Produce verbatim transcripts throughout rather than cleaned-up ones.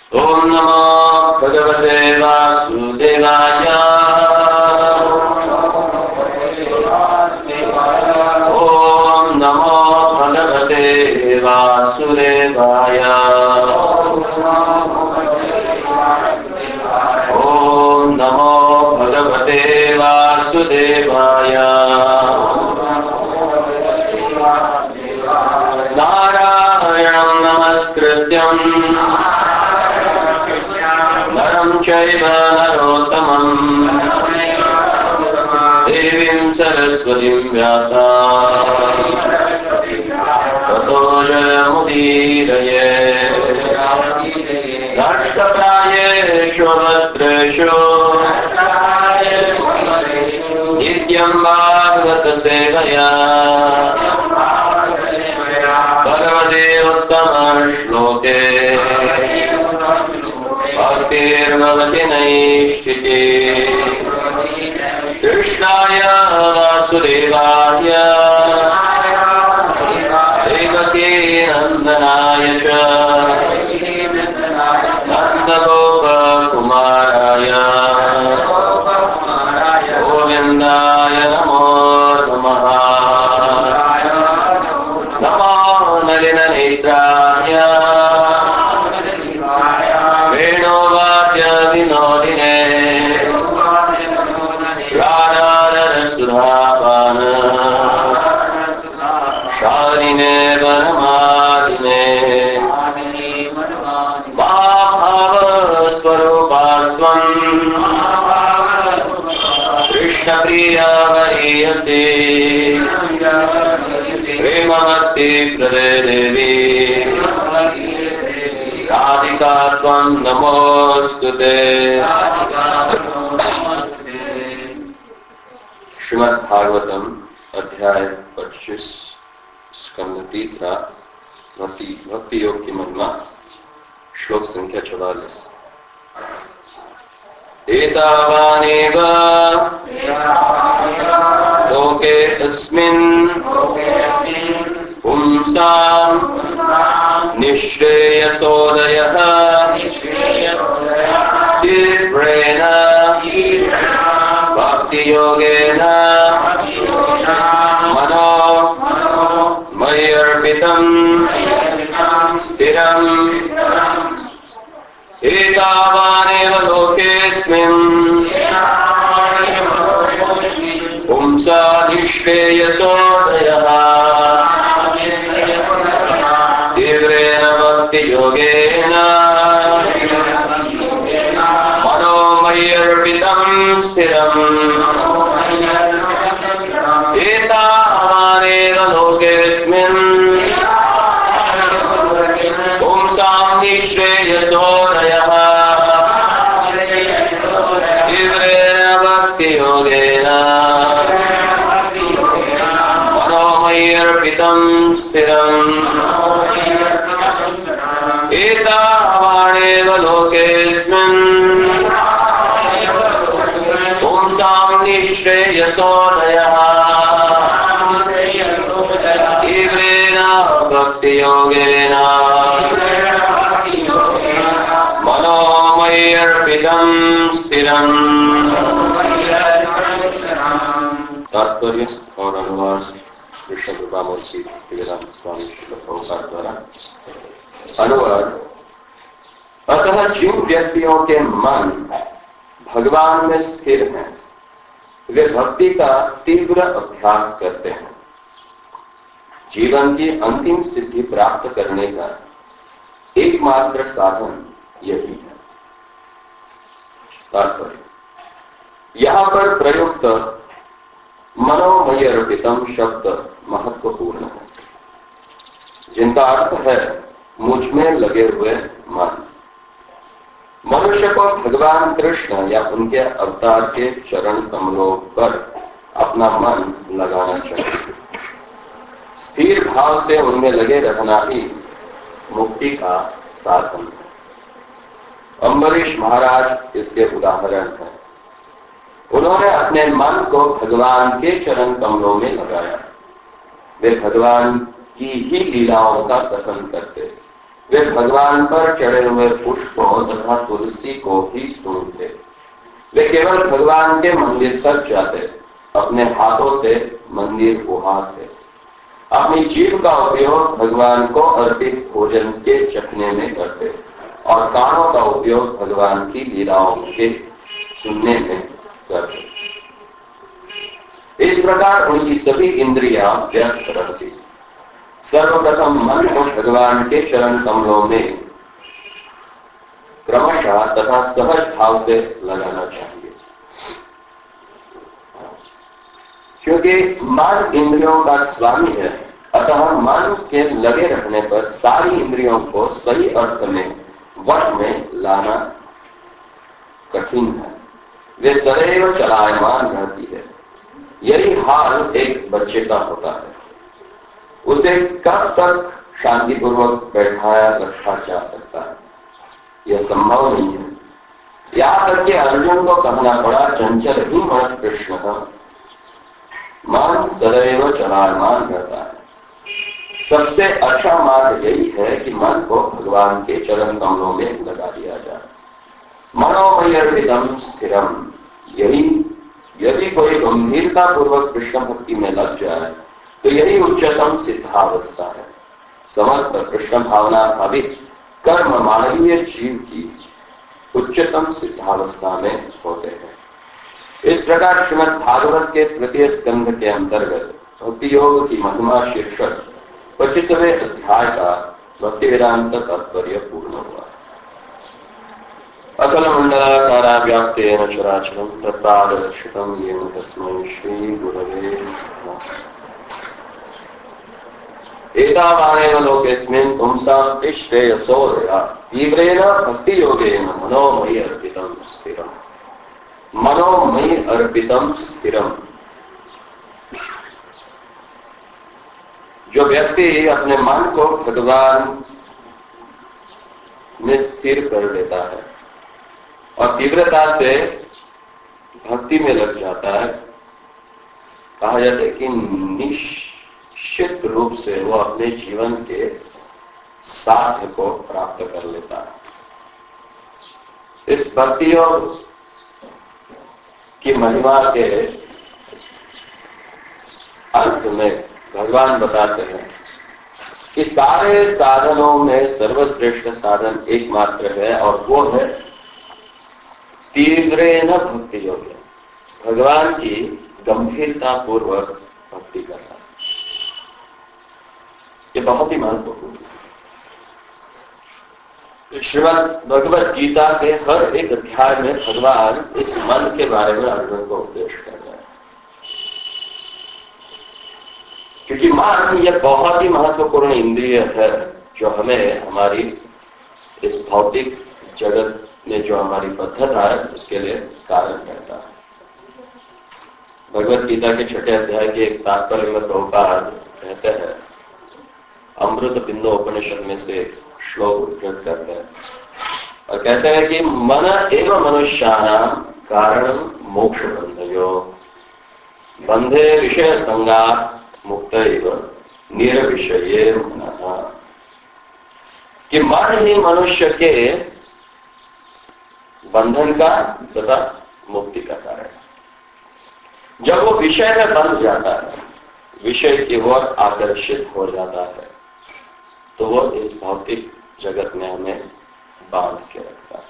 ओम नमो भगवते वासुदेवाय। ओम नमो भगवते वासुदेवाय। ओम नमो भगवते वासुदेवाय। नारायणं नमस्कृत्यं नरं चैव नरोत्तमं देवीं सरस्वतीं व्यासं ततो जयमुदीरये। नष्टप्रायेषु भद्रेषु नित्यं भागवतसेवया भगवते उत्तमश्लोके भक्तिर्भवति नैष्ठिके। कृष्णाय वासुदेवाय देवकी नन्दनाय च नन्दगोपकुमाराय गोविन्दाय नमो नमः। नमो नलिननेत्राय वेणुवाद्य विनोदिने राधारसुधापान शालिने वनमालिने महाभावस्वरूपास्त्वं कृष्णप्रिया वरीयसी प्रेमवती प्रदे देवी राधिका त्वं नमोस्तुते। श्रीमद् भागवतम अध्याय पच्चीस स्कंद तीसरा भक्ति भक्ति योग की महिमा श्लोक संख्या चौवालीस। एतावानेव लोके अस्मिन् पुंसां निःश्रेयसोदयः तीव्रेण भक्तियोगेन मनो मय्यर्पितं स्थिरम्। एतावानेव लोकेऽस्मिन् पुंसा निःश्रेयसोदयः तीव्रेण भक्तियोगेन मनो मय्यर्पितं स्थिरम्। एतावानेव लोकेऽस्मिन् पुंसां निःश्रेयसोदयः तीव्रेण भक्तियोगेन मनो मय्यर्पितं स्थिरम्। एतावानेव लोकेऽस्मिन् पुंसां निःश्रेयसोदयः तीव्रेण भक्तियोगेन मनो मय्यर्पितं स्थिरम्। तात्पर्य और अनुवाद विष्णु कृपामूर्ति वेदांत स्वामी श्रील प्रभुपाद द्वारा। अनुवाद। अतः जिन व्यक्तियों के मन भगवान में स्थिर हैं वे भक्ति का तीव्र अभ्यास करते हैं। जीवन की अंतिम सिद्धि प्राप्त करने का एकमात्र साधन यही है। तात्पर्य। यहां पर प्रयुक्त मनोमयर्पितम शब्द महत्वपूर्ण है, जिनका अर्थ है मुझ में लगे हुए मन। मनुष्य को भगवान कृष्ण या उनके अवतार के चरण कमलों पर अपना मन लगाना चाहिए। स्थिर भाव से उनमें लगे रहना ही मुक्ति का साधन है। अम्बरीश महाराज इसके उदाहरण हैं। उन्होंने अपने मन को भगवान के चरण कमलों में लगाया। वे भगवान की ही लीलाओं का कथन करते वे भगवान पर चढ़े हुए पुष्पों तथा तुलसी को ही सूंघते। वे केवल भगवान के मंदिर तक जाते, अपने हाथों से मंदिर उहारते, अपनी जीभ का उपयोग भगवान को अर्पित भोजन के चखने में करते और कानों का उपयोग भगवान की लीलाओं के सुनने में करते। इस प्रकार उनकी सभी इंद्रियां व्यस्त रहती। सर्वप्रथम मन को भगवान के चरण कमलों में क्रमशः तथा सहज भाव से लगाना चाहिए, क्योंकि मन इंद्रियों का स्वामी है। अतः मन के लगे रहने पर सारी इंद्रियों को सही अर्थ में वश में लाना कठिन है। वे सदैव चलायमान रहती है। यही हाल एक बच्चे का होता है। उसे कब तक शांतिपूर्वक बैठाया रखा जा सकता है? यह संभव नहीं है। यहाँ तक कि अर्जुन को कहना पड़ा, चंचल ही मन कृष्ण का मन सदैव चलायमान रहता है। सबसे अच्छा मार्ग यही है कि मन को भगवान के चरण कमलों में लगा दिया जाए। मनोमयर्पितम स्थिरम, यही यदि कोई गंभीरता पूर्वक कृष्ण भक्ति में लग जाए तो यही उच्चतम सिद्धावस्था है। समस्त कृष्ण भावना भावित कर्म मानवीय जीव की उच्चतम सिद्धावस्था में होते हैं। इस प्रकार श्रीमद् भागवत के तृतीय स्कंध के अंतर्गत भक्ति योग की महिमा शीर्षक पच्चीसवें अध्याय का भक्ति वेदांत तात्पर्य पूर्ण हुआ। अखिल मंडलाकारा व्याप्तेन चराचरं तत्पादरक्षितं येन तस्मै श्री गुरवे नमः। एतावानेव लोकेस्मिन् पुंसां श्रेयसोदया तीव्रेण भक्ति योगेन मनोमयि अर्पितं स्थिरम्। मनोमयि अर्पितं स्थिरम्। जो व्यक्ति अपने मन को भगवान में स्थिर कर लेता है और तीव्रता से भक्ति में लग जाता है, कहा जाता है कि निश्चित रूप से वो अपने जीवन के साध्य को प्राप्त कर लेता है। इस भक्ति योग की महिमा के अंत में भगवान बताते हैं कि सारे साधनों में सर्वश्रेष्ठ साधन एकमात्र है और वो है तीव्रेण भक्ति योग, भगवान की गंभीरता पूर्वक भक्ति करना। ये बहुत ही महत्वपूर्ण है। श्रीमद् भगवद गीता के हर एक अध्याय में भगवान इस मन के बारे में अर्जुन को उपदेश कर रहे हैं, क्योंकि मन यह बहुत ही महत्वपूर्ण इंद्रिय है जो हमें हमारी इस भौतिक जगत में जो हमारी बद्धता है उसके लिए कारण रहता है। भगवद गीता के छठे अध्याय के एक तात्पर्य में प्रभुपाद कहते हैं, अमृत बिंदु उपनिषद में से श्लोक उद्धृत करते हैं और कहते हैं कि मन एव मनुष्याणां कारणं मोक्ष बंधयो बंधे विषय संगात् मुक्त एव निर्विषये मनः। कि मन ही मनुष्य के बंधन का तथा मुक्ति का कारण है। जब वो विषय में बंध जाता है, विषय की ओर आकर्षित हो जाता है, तो वो इस भौतिक जगत में हमें बांध के रखता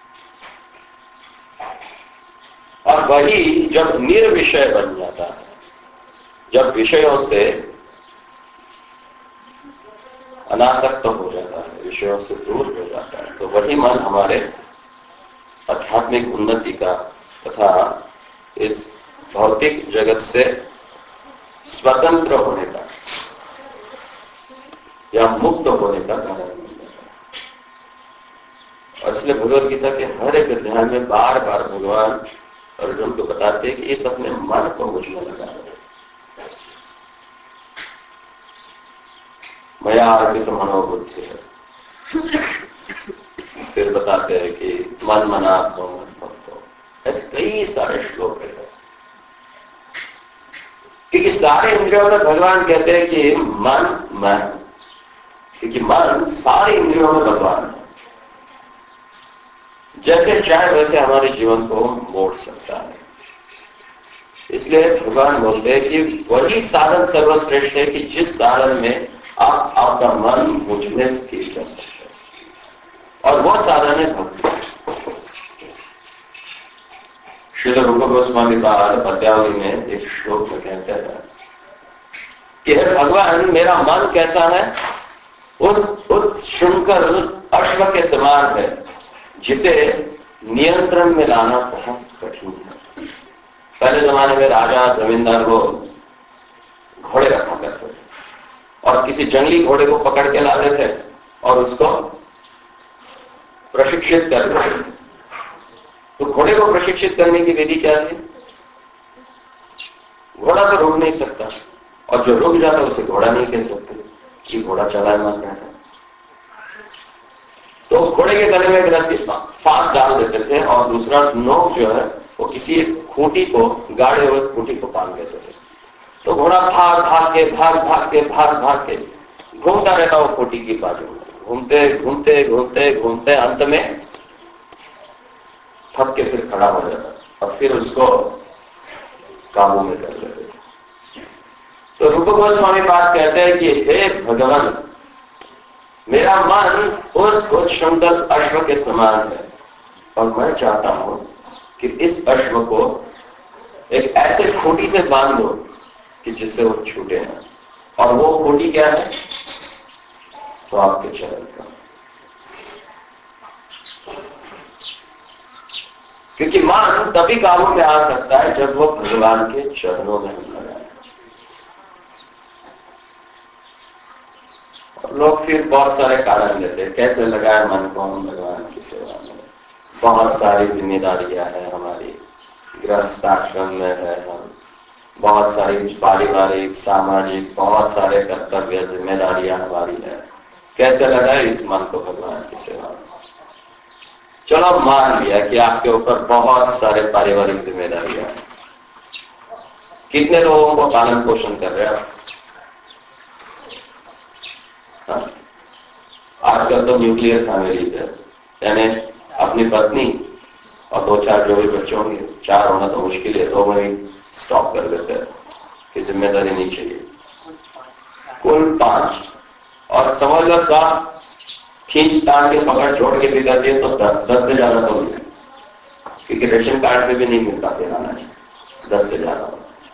है। और वही जब निर्विषय बन जाता है, जब विषयों से अनासक्त हो जाता है, विषयों से दूर हो जाता है, तो वही मन हमारे आध्यात्मिक उन्नति का तथा इस भौतिक जगत से स्वतंत्र होने का या मुक्त होने का कारण बन जाता है। और इसलिए भगवद गीता के हर एक अध्याय में बार बार भगवान अर्जुन को बताते हैं कि इस अपने मन को मुझ में लगा दो। मया अर्पित मनोबुद्धि है। फिर बताते हैं कि मन मना भक्तो, ऐसे कई सारे श्लोक है। क्योंकि सारे इंद्रियों में भगवान कहते हैं कि मन मैं, क्योंकि मन सारी इंद्रियों में भगवान है, जैसे चाहे वैसे हमारे जीवन को मोड़ सकता है। इसलिए भगवान बोलते हैं कि वही साधन सर्वश्रेष्ठ है कि जिस साधन में आप आपका मन मुझ में स्थिर कर सकते हैं, और वो साधन है भक्ति। श्री रूप गोस्वामी महाराज पद्यावली में एक श्लोक में कहते हैं कि हे भगवान, मेरा मन कैसा है? उस उत्शृंखल अश्व के समान है जिसे नियंत्रण में लाना बहुत कठिन है। पहले जमाने में राजा जमींदार लोग घोड़े रखा करते थे और किसी जंगली घोड़े को पकड़ के लाते थे और उसको प्रशिक्षित करते थे। तो घोड़े को प्रशिक्षित करने की विधि क्या थी? घोड़ा तो रुक नहीं सकता, और जो रुक जाता उसे घोड़ा नहीं कह सकते कि घोड़ा चलायमान रहता। तो घोड़े के गले में एक रस्सी फांस डाल देते थे और दूसरा नोक जो है वो किसी एक खूंटी को, गाड़े हुए खूंटी को बांध देते थे। तो घोड़ा भाग भाग के भाग भाग के भाग भाग के घूमता रहता वो खूंटी की बाजू में, घूमते घूमते घूमते घूमते अंत में थक के फिर खड़ा हो जाता और फिर उसको काबू में कर लेते। तो रूप गोस्वामी बात कहते हैं कि हे भगवान, मेरा मन उस उत्शृंखल अश्व के समान है और मैं चाहता हूं कि इस अश्व को एक ऐसे खूंटी से बांध दो कि जिससे वो छूटे ना। और वो खूंटी क्या है? तो आपके चरण का। क्योंकि मन तभी काबू में आ सकता है जब वो भगवान के चरणों में लगाए। लोग फिर बहुत सारे कारण देते हैं कैसे लगाए मन को हम भगवान की सेवा में। बहुत सारी जिम्मेदारियां हैं हमारी, गृहस्थाश्रम में है हम, बहुत सारी पारिवारिक सामाजिक बहुत सारे कर्तव्य जिम्मेदारियां हमारी है। कैसे लगाए इस मन को भगवान की सेवा में? चलो मान लिया कि आपके ऊपर बहुत सारे पारिवारिक जिम्मेदारियां हैं। कितने लोगों को पालन पोषण कर रहे हैं आप? हाँ? आजकल तो न्यूक्लियर फैमिलीज है, यानी अपनी पत्नी और दो चार जो भी बच्चे होंगे, चार होना तो मुश्किल है, दो में स्टॉप कर देते हैं कि जिम्मेदारी नहीं चाहिए। कुल पांच, और समझ लो साथ खींच तान के पकड़ छोड़ के भी कर दिए तो दस दस से ज्यादा तो मिले, क्योंकि रेशन कार्ड में भी नहीं मिलता देना, दस से ज्यादा।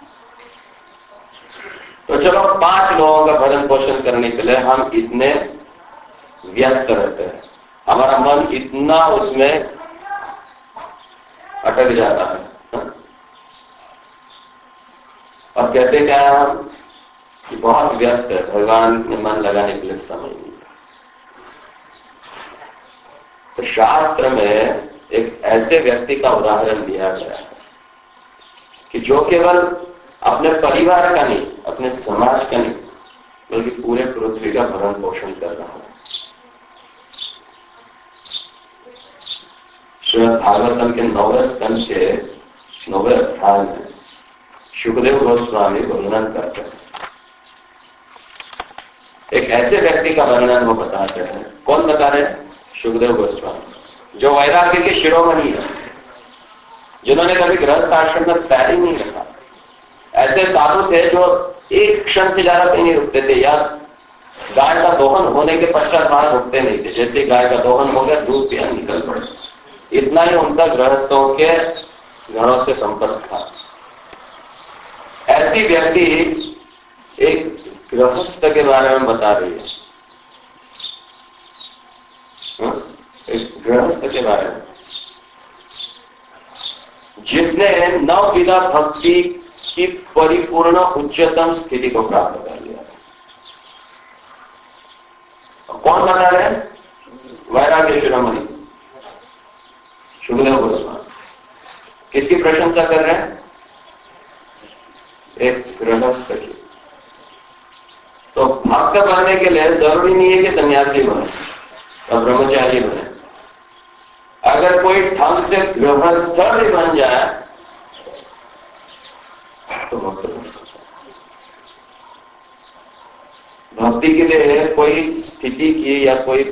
तो चलो पांच लोगों का भरण पोषण करने के लिए हम इतने व्यस्त रहते हैं, हमारा मन इतना उसमें अटक जाता है, और कहते क्या है हम कि बहुत व्यस्त है, भगवान में मन लगाने के लिए समय नहीं। तो शास्त्र में एक ऐसे व्यक्ति का उदाहरण दिया गया है कि जो केवल अपने परिवार का नहीं, अपने समाज का नहीं, बल्कि पूरे पृथ्वी का भरण पोषण कर रहा है। श्रीमद् भागवतम के नौवें स्कंद के नौवें अध्याय में शुकदेव गोस्वामी वर्णन करते हैं। एक ऐसे व्यक्ति का वर्णन वो बताते हैं। कौन बता रहे हैं? शुकदेव गोस्वामी, जो वैराग्य के शिरोमणि है, जिन्होंने कभी गृहस्थ आश्रम में पैर ही नहीं रखा। ऐसे साधु थे जो एक क्षण से ज्यादा कहीं नहीं रुकते थे, या गाय का दोहन होने के पश्चात बाहर रुकते नहीं थे। जैसे गाय का दोहन हो गया, दूध पिया, निकल पड़े। इतना ही उनका गृहस्थों के घरों से संपर्क था। ऐसी व्यक्ति एक गृहस्थ के बारे में बता रही है, एक गृहस्थ के बारे में जिसने नवविधा भक्ति की परिपूर्ण उच्चतम स्थिति को प्राप्त कर लिया। कौन बता रहे हैं? वैराग्य शिरोमणि शुकदेव गोस्वामी। किसकी प्रशंसा कर रहे हैं? एक गृहस्थ की। तो भक्त बनने के लिए जरूरी नहीं है कि सन्यासी बने और ब्रह्मचारी बने। अगर कोई ढंग से गृहस्थ भी बन जाए तो भक्त बन सकता है। भक्ति के लिए कोई स्थिति की या कोई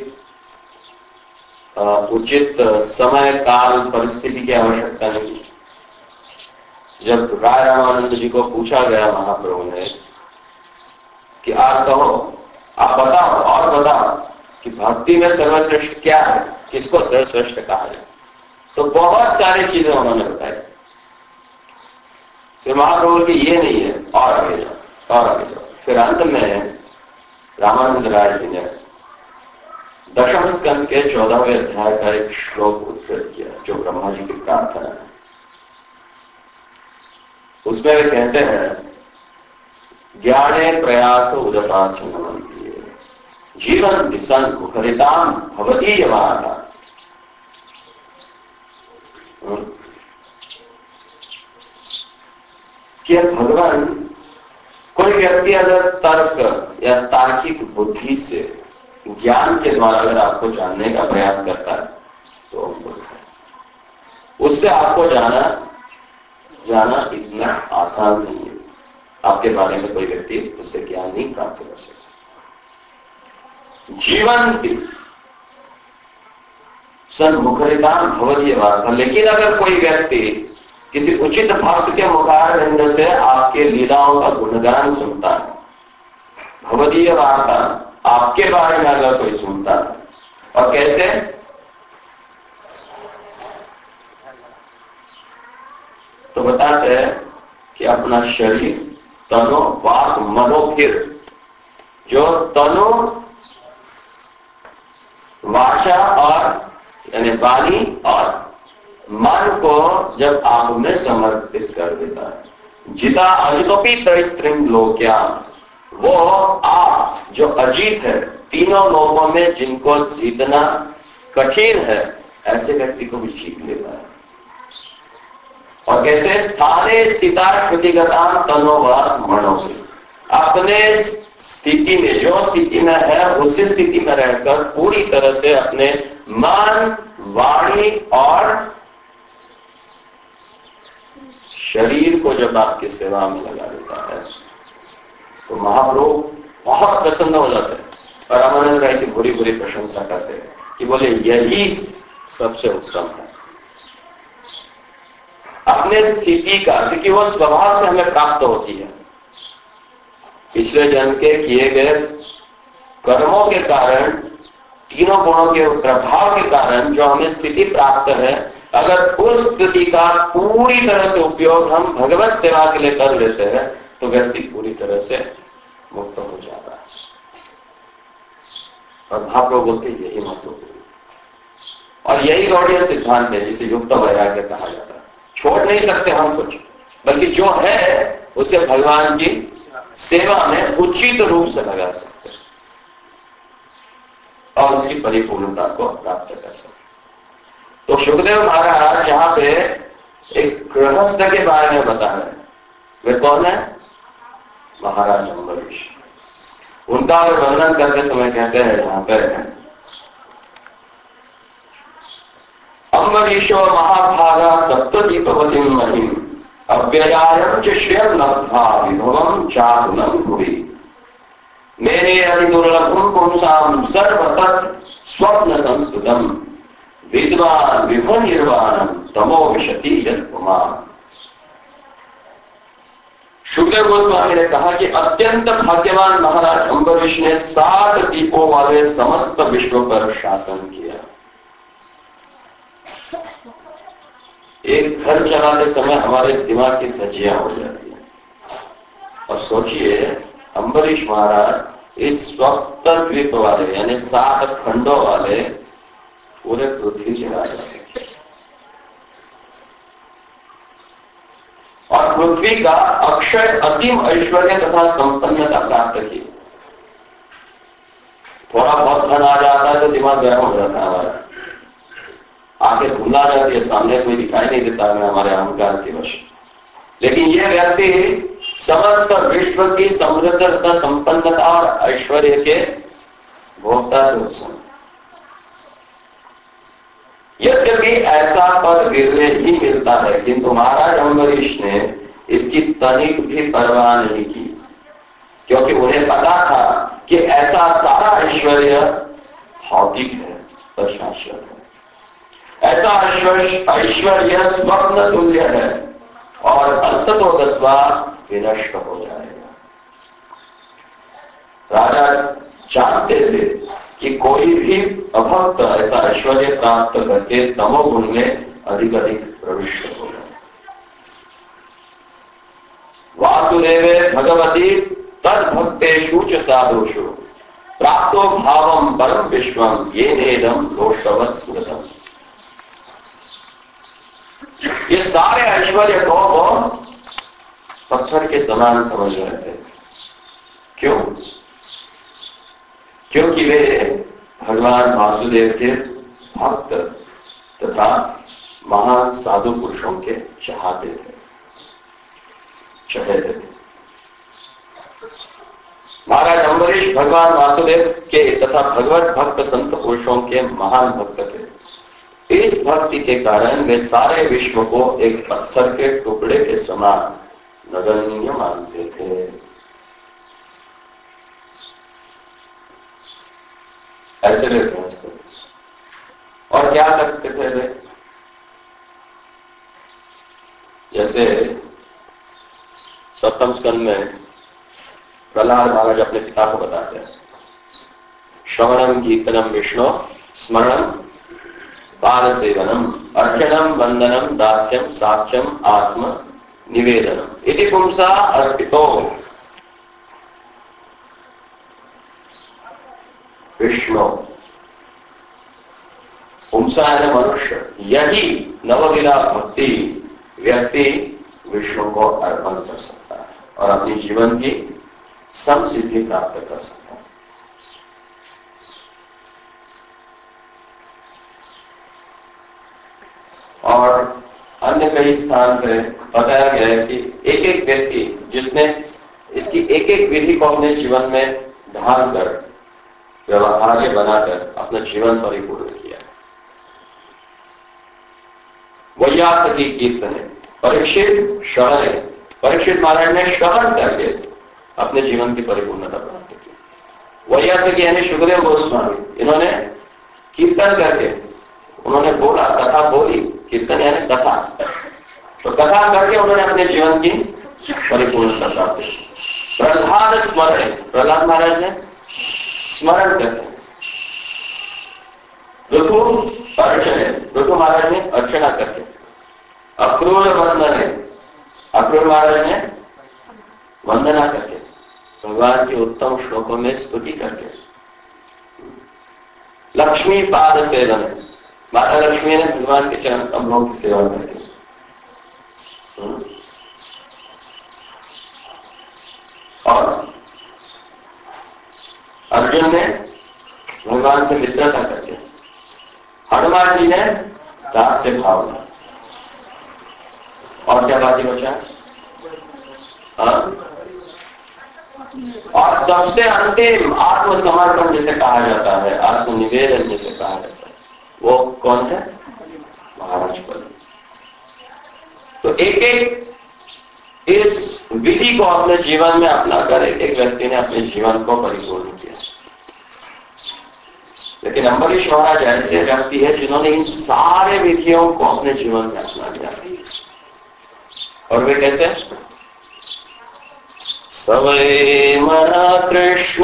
उचित समय काल परिस्थिति की आवश्यकता नहीं। जब राय रामानंद जी को पूछा गया महाप्रभु ने कि आप कहो, आप बताओ और बताओ कि भक्ति में सर्वश्रेष्ठ क्या है, किसको सर्वश्रेष्ठ कहा जाए, तो बहुत सारी चीजें उन्होंने बताई। फिर महाप्रभु की ये नहीं है, और आगे जाओ और आगे जाओ। फिर अंत में रामानंद राय जी ने दशम स्कंद के चौदहवें अध्याय का एक श्लोक उद्धृत किया जो ब्रह्मा जी की प्रार्थना है। उसमें वे कहते हैं, ज्ञाने प्रयास उदपास जीवन दिशन मुखरिताम भवदीय वार्ता। कि भगवान, कोई व्यक्ति अगर तर्क या तार्किक बुद्धि से ज्ञान के द्वारा अगर आपको जानने का प्रयास करता है तो उससे आपको जाना जाना इतना आसान नहीं है। आपके बारे में कोई व्यक्ति उससे ज्ञान नहीं प्राप्त कर सकता। जीवंती सन्मुखरिताम भवदीय वार्ता। लेकिन अगर कोई व्यक्ति किसी उचित भक्त के मुखारविंद से आपके लीलाओं का गुणगान सुनता है, भवदीय वार्ता, आपके बारे में अगर कोई सुनता है, और कैसे, तो बताते हैं कि अपना शरीर, तनो, वाक, मनो, फिर जो तनो, वाचा और यानी वाणी और मन को जब आप में समर्पित कर देता है। जिता अजितोपी त्रयस्त्रिंग लोक्या, वो आप जो अजीत है, तीनों लोगों में जिनको जीतना कठिन है, ऐसे व्यक्ति को भी जीत लेता है। और कैसे, स्थाने स्थिता श्रुतिगता तनो व मनो, अपने स्थिति में, जो स्थिति में है उसी स्थिति में रहकर पूरी तरह से अपने मन, वाणी और शरीर को जब आपकी सेवा में लगा देता है तो महाप्रभु बहुत प्रसन्न हो जाते हैं और रामानंद राय की बुरी बुरी प्रशंसा करते हैं कि बोले यही सबसे उत्तम है। अपने स्थिति का, क्योंकि वो स्वभाव से हमें प्राप्त होती है, पिछले जन्म के किए गए कर्मों के कारण, तीनों गुणों के प्रभाव के कारण जो हमें स्थिति प्राप्त है, अगर उस स्थिति का पूरी तरह से उपयोग हम भगवत सेवा के लिए कर लेते हैं तो व्यक्ति पूरी तरह से मुक्त हो जाता है। और महाप्रभु बोलते यही महत्वपूर्ण, और यही गौड़ीय सिद्धांत है जिसे युक्त वैराग्य कहा जाता है। छोड़ नहीं सकते हम कुछ, बल्कि जो है उसे भगवान की सेवा में उचित रूप से लगा सकते हैं और उसकी परिपूर्णता को प्राप्त कर सकते। तो सुखदेव महाराज यहाँ पे एक गृहस्थ के बारे में बता रहे हैं। वे कौन है? महाराज अम्बरीश। उनका वे वर्णन करते समय कहते हैं यहाँ पे, अम्बरीशो महाभागा सप्तदीपवतीं महिम अव्ययायं च श्रियं लब्ध्वा विभवं चारुणं भुवि मेरे अतिदुर्लभं पुंसां सर्वतः स्वप्न संस्कृतम् विद्वान विभु निर्वाणम तमो विशति यत्पुमान। सुखदेव गोस्वामी ने कहा कि अत्यंत भाग्यवान महाराज अम्बरीश ने सात दीपों वाले समस्त विश्व पर शासन किया। एक घर चलाते समय हमारे दिमाग की धज्जियां हो जाती है, और सोचिए अम्बरीश महाराज इस स्वप्त द्वीप वाले यानी सात खंडों वाले पूरे पृथ्वी चला जाते और पृथ्वी का अक्षय असीम ऐश्वर्य तथा संपन्नता प्राप्त की। थोड़ा बहुत धन आ जाता है तो दिमाग गर्म हो जाता है हमारा, आंखें धुंधला जाती है, सामने कोई दिखाई नहीं देता हमें हमारे अहंकार की वश। लेकिन यह व्यक्ति समस्त विश्व की समृद्धता, संपन्नता और ऐश्वर्य के भोक्ता थे। यद्यपि ऐसा पद विरले ही मिलता है, किंतु महाराज अम्बरीश ने इसकी तनिक भी परवाह नहीं की, क्योंकि उन्हें पता था कि ऐसा सारा ऐश्वर्य भौतिक है, अशाश्वत है। ऐसा ऐश्वर्य स्वप्न तुल्य है और अंततोगत्वा विनष्ट हो जाएगा। राजा जानते थे कि कोई भी अभक्त ऐसा ऐश्वर्य प्राप्त करके तमोगुण में अधिक अधिक प्रविष्ट होगा। वासुदेवे भगवती तद भक्तेषु च साधुषु प्राप्तो भावम परम विश्वम ये नेदम दोषवत् स्मृतम। ये सारे ऐश्वर्य को वो पत्थर के समान समझ रहे थे। क्यों? क्योंकि वे भगवान वासुदेव के भक्त तथा महान साधु पुरुषों के चाहते थे, चाहते थे। महाराज अम्बरीश भगवान वासुदेव के तथा भगवत भक्त संत पुरुषों के महान भक्त थे। इस भक्ति के कारण वे सारे विश्व को एक पत्थर के टुकड़े के समान नगण्य मानते थे। ऐसे वे गृहस्थ थे। और क्या करते थे वे? जैसे सप्तम स्कंद में प्रहलाद महाराज अपने पिता को बताते हैं, श्रवणम कीर्तनम विष्णु स्मरणम पाद सेवनम अर्चनम वंदनम दास्यम साक्ष्यम आत्म निवेदनम इति पुंसा अर्पितो विष्णु। पुंसा है मनुष्य। यही नवविधा भक्ति व्यक्ति विष्णु को अर्पण कर सकता है और अपनी जीवन की समसिद्धि प्राप्त कर सकता है। और अन्य कई स्थान पे बताया गया है कि एक एक व्यक्ति जिसने इसकी एक एक विधि को अपने जीवन में ढाल कर व्यवहार्य बनाकर अपना जीवन परिपूर्ण किया। वैयासकी कीर्तन है, परीक्षित श्रवण है। परीक्षित महाराज ने श्रवण करके अपने जीवन की परिपूर्णता प्राप्त की। वैयासकी यानी सुखदेव गोस्वामी, इन्होंने कीर्तन करके उन्होंने बोला, कथा बोली, कीर्तन यानी कथा, तो कथा करके उन्होंने अपने जीवन की परिपूर्णता प्राप्त की। प्रहलाद स्मरण, प्रहलाद महाराज ने स्मरण करके। ऋतु अर्चन, ऋतु महाराज ने अर्चना करके। अक्रूर वंदन है, अक्रूर महाराज ने वंदना करके, भगवान के उत्तम श्लोकों में स्तुति करके। लक्ष्मी पाद सेवन है, माता लक्ष्मी ने भगवान के चरण कमलों की सेवा करके। और अर्जुन ने भगवान से मित्रता करके। हनुमान जी ने दास से भावना। और क्या बात ही बचा? हाँ? और सबसे अंतिम आत्मसमर्पण जिसे कहा जाता है, आत्मनिवेदन जिसे कहा जाता है, वो कौन है? महाराज बलि। तो एक एक इस विधि को अपने जीवन में अपनाकर एक एक व्यक्ति ने अपने जीवन को परिपूर्ण किया। लेकिन अम्बरीश महाराज ऐसे व्यक्ति है जिन्होंने इन सारे विधियों को अपने जीवन में अपना लिया। और वे कैसे? सवै मना कृष्ण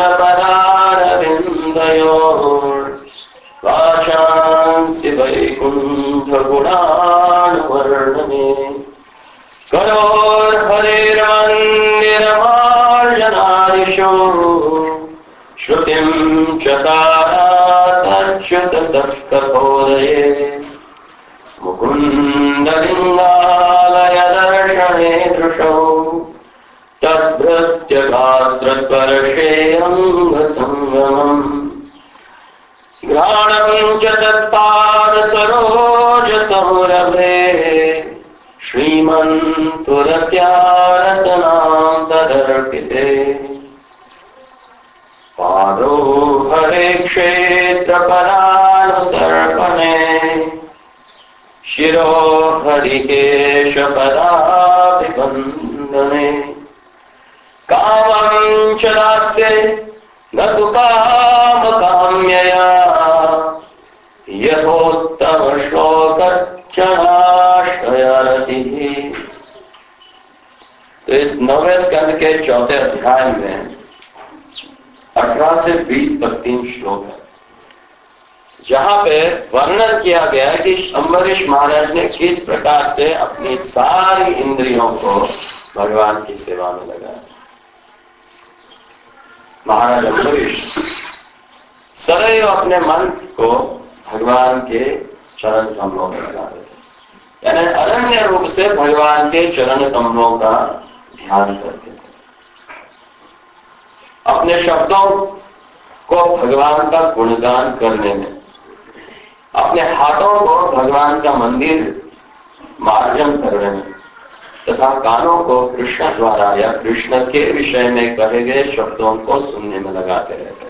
पदारविंदयोर वाचांसि वैकुंठ गुणानुवर्णने करोर हरेर्मन्दिरमार्जनादिशो श्रुतिं चकारातच्युत सत्कपोदये मुकुन्दलिङ्गालय दर्शने दृशौ तद्भृत्य गात्रस्पर्शे अंगसंगमम् घ्राणं च तत्पादसरोजसौरभे श्रीमन्तुरस्यारसनां तदर्पिते पादो हरे क्षेत्रपदानुसर्पणे शिरो हरिकेशपदाभिवन्दने कामं च दास्ये न तु काम काम्यया यथोत्तम श्लोक चणाश्रयरतिः। तो इस नौवें स्कंद के चौथे अध्याय में अठारह से बीस तक तीन श्लोक है, जहां पे वर्णन किया गया है कि अम्बरीश महाराज ने किस प्रकार से अपनी सारी इंद्रियों को भगवान की सेवा में लगाया। महाराज अम्बरीश सदैव अपने मन को भगवान के चरण कमलों में लगा रहे थे, यानी अनन्य रूप से भगवान के चरण कमलों का ध्यान करते थे। अपने शब्दों को भगवान का गुणगान करने में, अपने हाथों को भगवान का मंदिर मार्जन करने में तथा कानों को कृष्ण द्वारा या कृष्ण के विषय में कहे गए शब्दों को सुनने में लगाते रहते हैं।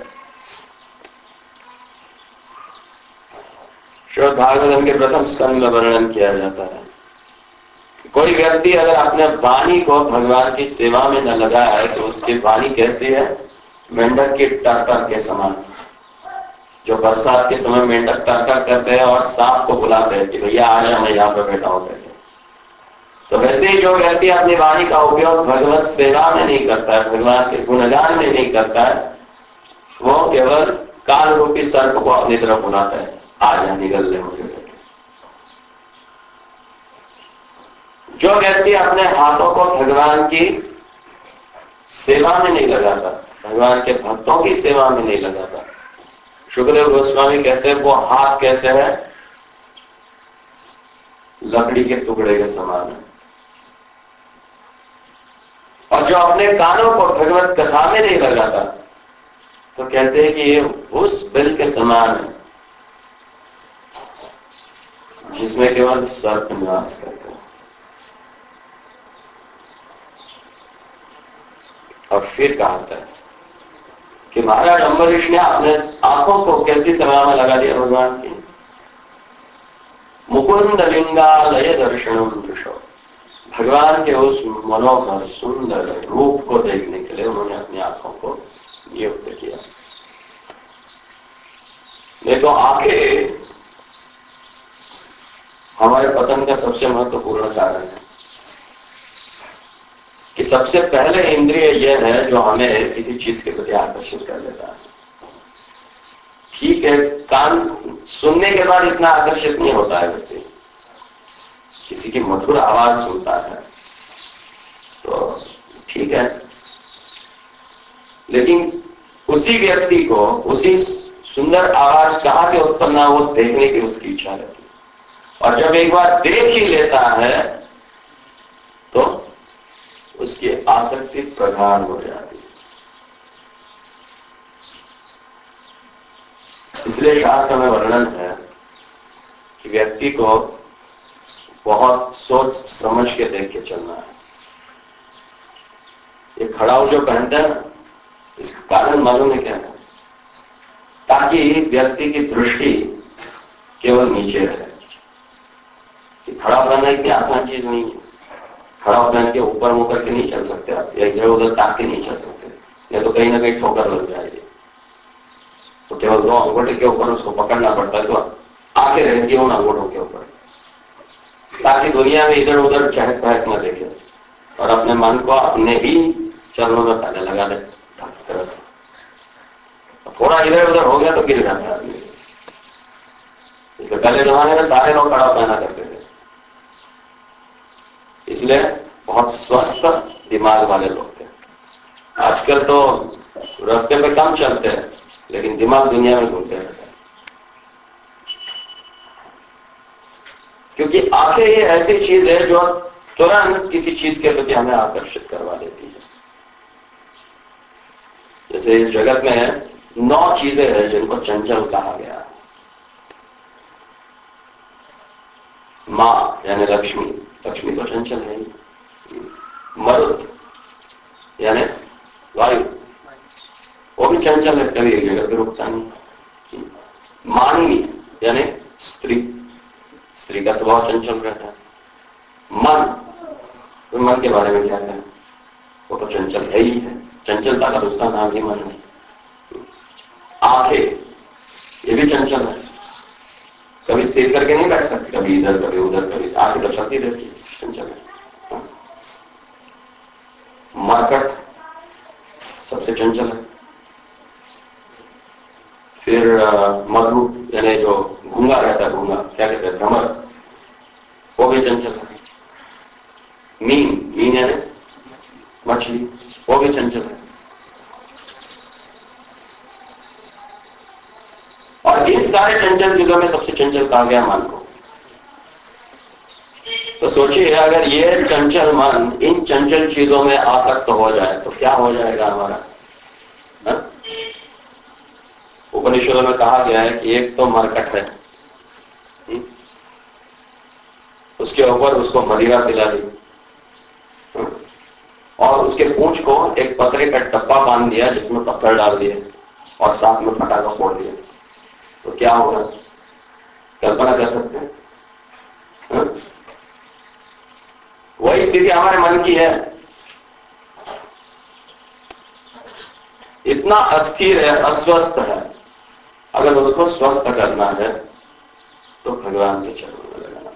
श्रीमद् भागवतम के प्रथम स्कंद में वर्णन किया जाता है कि कोई व्यक्ति अगर अपने वाणी को भगवान की सेवा में न लगाया है तो उसकी वाणी कैसी है? मेंढक की टरटर के समान। जो बरसात के समय मेंढक टरटर करते हैं और सांप को बुलाते हैं कि भैया आ जाए, मैं यहाँ पर बैठा हूं करके, तो वैसे ही जो व्यक्ति अपनी वाणी का उपयोग भगवत सेवा में नहीं करता है, भगवान के गुणगान में नहीं करता है, वो केवल काल रूपी सर्प को अपनी तरफ बुलाता है, आ जा निकल ले मुझे। जो व्यक्ति अपने हाथों को भगवान की सेवा में नहीं लगाता, भगवान के भक्तों की सेवा में नहीं लगाता, सुखदेव गोस्वामी कहते हैं वो हाथ कैसे है? लकड़ी के टुकड़े के समान है। और जो अपने कानों को भगवत कथा में नहीं लगाता तो कहते हैं कि ये उस बिल के समान है जिसमें केवल सर्प निवास करता है। और फिर कहा है कि महाराज अम्बरीश ने अपने आंखों को कैसी सेवा में लगा दिया भगवान की। मुकुंद लिंगालय दर्शनम दृशो, भगवान के उस मनोहर सुंदर रूप को देखने के लिए उन्होंने अपनी आंखों को नियुक्त किया। नहीं तो आंखें हमारे पतन का सबसे महत्वपूर्ण कारण है कि सबसे पहले इंद्रिय यह है जो हमें किसी चीज के प्रति आकर्षित कर लेता है। ठीक है, कान सुनने के बाद इतना आकर्षित नहीं होता है व्यक्ति, किसी की मधुर आवाज सुनता है तो ठीक है, लेकिन उसी व्यक्ति को उसी सुंदर आवाज कहां से उत्पन्न है वो देखने की उसकी इच्छा रहती है। और जब एक बार देख ही लेता है तो उसकी आसक्ति प्रगाढ़ हो जाती है। इसलिए शास्त्र में वर्णन है कि व्यक्ति को बहुत सोच समझ के देख के चलना है। ये खड़ाऊ जो पहनते हैं ना, इसका कारण मालूम है क्या है? ताकि व्यक्ति की दृष्टि केवल नीचे रहे। खड़ा पहनना इतनी आसान चीज नहीं है। खड़ा पहन के ऊपर मुंह करके नहीं चल सकते आप, या इधर उधर ताक के नहीं चल सकते, या तो कहीं ना कहीं ठोकर लग जाएगी। तो केवल दो अंगूठे के ऊपर उसको पकड़ना पड़ता है, तो आके रहती है उन अंगूठों के ऊपर, ताकि दुनिया में इधर उधर चहक पहक न देखे और अपने मन को अपने ही चरणों में पहले लगा दे तरह से। थोड़ा इधर उधर हो गया तो गिर जाता है आदमी। इसलिए पहले जमाने में सारे लोग कड़ा पहना करते थे, इसलिए बहुत स्वस्थ दिमाग वाले लोग थे। आजकल तो रास्ते पे कम चलते हैं लेकिन दिमाग दुनिया में घूमते रहते हैं, क्योंकि आंखें ये ऐसी चीज है जो तुरंत किसी चीज के प्रति हमें आकर्षित करवा देती है। जैसे इस जगत में नौ चीजें हैं जिनको चंचल कहा गया है। माँ यानी लक्ष्मी, लक्ष्मी तो चंचल है ही। मरुत यानी वायु, वो भी चंचल है, कभी एक जगह पे रुकता नहीं। मानवी यानी स्त्री, स्त्री का स्वभाव चंचल रहता है। मन, तो मन के बारे में क्या कहें, वो तो चंचल है ही है, चंचलता का दूसरा नाम ही मन है। आंखें, ये भी चंचल है, कभी स्थिर करके नहीं बैठ सकती, कभी इधर कभी उधर, कभी आंखें तो चलती रहती है, चंचल है। मरकट सबसे चंचल है। फिर मधु यानी जो घूंगा रहता है, घूंगा क्या कहते हैं, भ्रमर, वो भी चंचल है। मीन, मीन यानी मछली, वो भी चंचल है। और इन सारे चंचल चीजों में सबसे चंचल कहा गया मन को। तो सोचिए, अगर ये चंचल मन इन चंचल चीजों में आसक्त हो जाए तो क्या हो जाएगा हमारा। उपनिषदों में कहा गया है कि एक तो मरकट है, उसके ऊपर उसको मदिरा पिला दी और उसके पूंछ को एक पतरे का डब्बा बांध दिया जिसमें पत्थर डाल दिए और साथ में पटाखा फोड़ दिया, तो क्या होगा, कल्पना कर सकते हैं। हा? वही स्थिति हमारे मन की है, इतना अस्थिर है, अस्वस्थ है। अगर उसको स्वस्थ करना है तो भगवान के चरणों में लगाना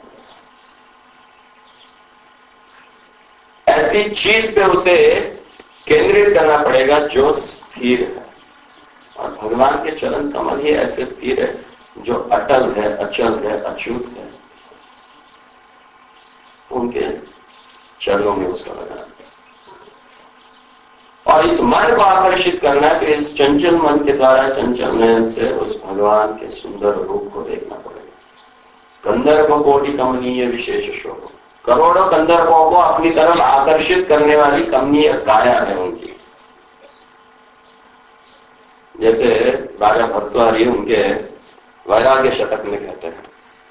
पड़ेगा, ऐसी चीज पे उसे केंद्रित करना पड़ेगा जो स्थिर है। और भगवान के चरण कमल ही ऐसे स्थिर है जो अटल है, अचल है, अच्युत है, उनके चरणों में उसका लगाना। और इस मन को आकर्षित करना है तो इस चंचल मन के द्वारा, चंचल नयन से उस भगवान के सुंदर रूप को देखना पड़ेगा। गंधर्व कोटि कमनीय विशेष शोभ, करोड़ों गंधर्वों को अपनी तरफ आकर्षित करने वाली कमनीय काया है उनकी। जैसे राजा भर्तृहरि उनके वैराग्य शतक में कहते हैं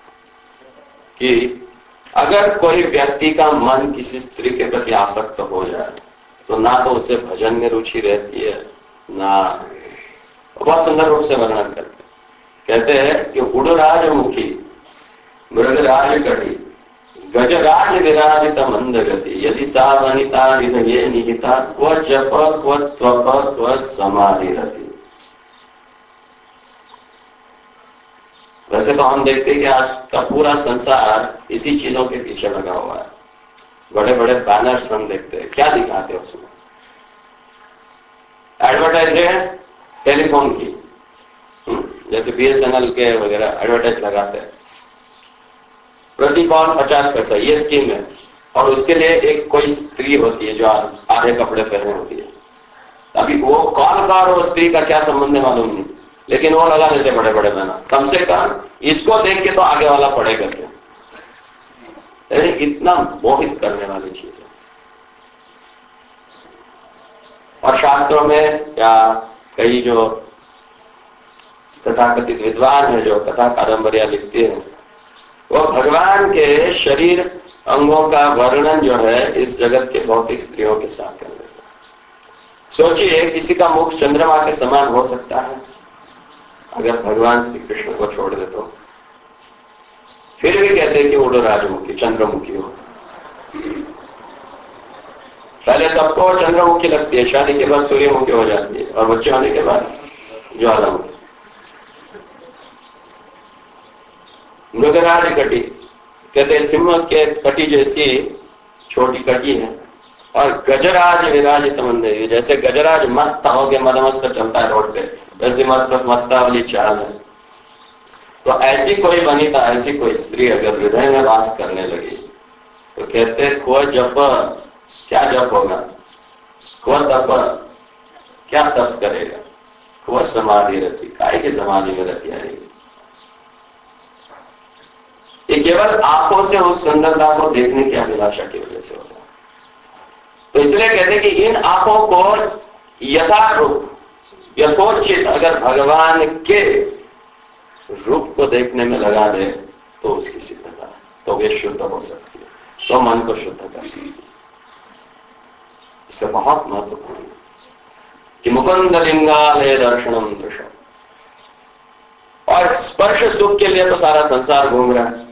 कि अगर कोई व्यक्ति का मन किसी स्त्री के प्रति आसक्त हो जाए तो ना तो उसे भजन में रुचि रहती है, ना, बहुत सुंदर रूप से वर्णन करते हैं। कहते हैं कि उड़राज मुखी मृगराज कटी गजराज विराजित मंद गति, यदि सा वनिता हृदये निहिता क्व जप क्व त्वप क्व समाधि रति। वैसे तो हम देखते हैं कि आज का पूरा संसार इसी चीजों के पीछे लगा हुआ है। बड़े बड़े बैनर्स हम देखते हैं, क्या दिखाते हैं उसमें, एडवर्टाइज है टेलीफोन की, जैसे बीएसएनएल के वगैरह एडवर्टाइज लगाते हैं, प्रति कॉल पचास पैसा ये स्कीम है। और उसके लिए एक कोई स्त्री होती है जो आधे कपड़े पहने होती है, अभी वो कॉल का और वो स्त्री का क्या संबंध है मालूम नहीं, लेकिन वो लगा देते बड़े बड़े बैनर, कम से कम इसको देख के तो आगे वाला पढ़ेगा क्या। इतना मोहित करने वाली चीज है। और शास्त्रों में या कई जो तथाकथित विद्वान है जो कथा कादंबरियां लिखते हैं, वो भगवान के शरीर अंगों का वर्णन जो है इस जगत के भौतिक स्त्रियों के साथ कर देते हैं। सोचिए, किसी का मुख चंद्रमा के समान हो सकता है अगर भगवान श्री कृष्ण को छोड़ दे तो। फिर भी कहते हैं कि उड़ो राजमुखी, चंद्रमुखी हो। पहले सबको चंद्रमुखी लगती है, शादी के बाद सूर्यमुखी हो जाती है और बच्चे होने के बाद ज्वालामुखी। मृगराज कटी, कहते सिंह के कटी जैसी छोटी कटी है। और गजराज विराजित मंदिर, जैसे गजराज मस्त होके मदमस्त चलता है रोड पे, वैसे मस्त मस्ता वाली चाल है। तो ऐसी कोई वनिता, ऐसी कोई स्त्री अगर हृदय में वास करने लगी तो कहते को जप, क्या जप होगा, को तप, क्या तप करेगा, को समाधि रहती, काय की समाधि में रहती आएगी। ये केवल आंखों से उस सुंदरता को देखने की अभिलाषा की वजह से होता है। तो इसलिए कहते हैं कि इन आंखों को यथारूप, यथोचित अगर भगवान के रूप को देखने में लगा दे तो उसकी सिद्धता है, तो वे शुद्ध हो सकती है, तो मन को शुद्ध कर सकती है। इसका बहुत महत्वपूर्ण है कि मुकुंद लिंगालय दर्शनम दृश्यम। और स्पर्श सुख के लिए तो सारा संसार घूम रहा है।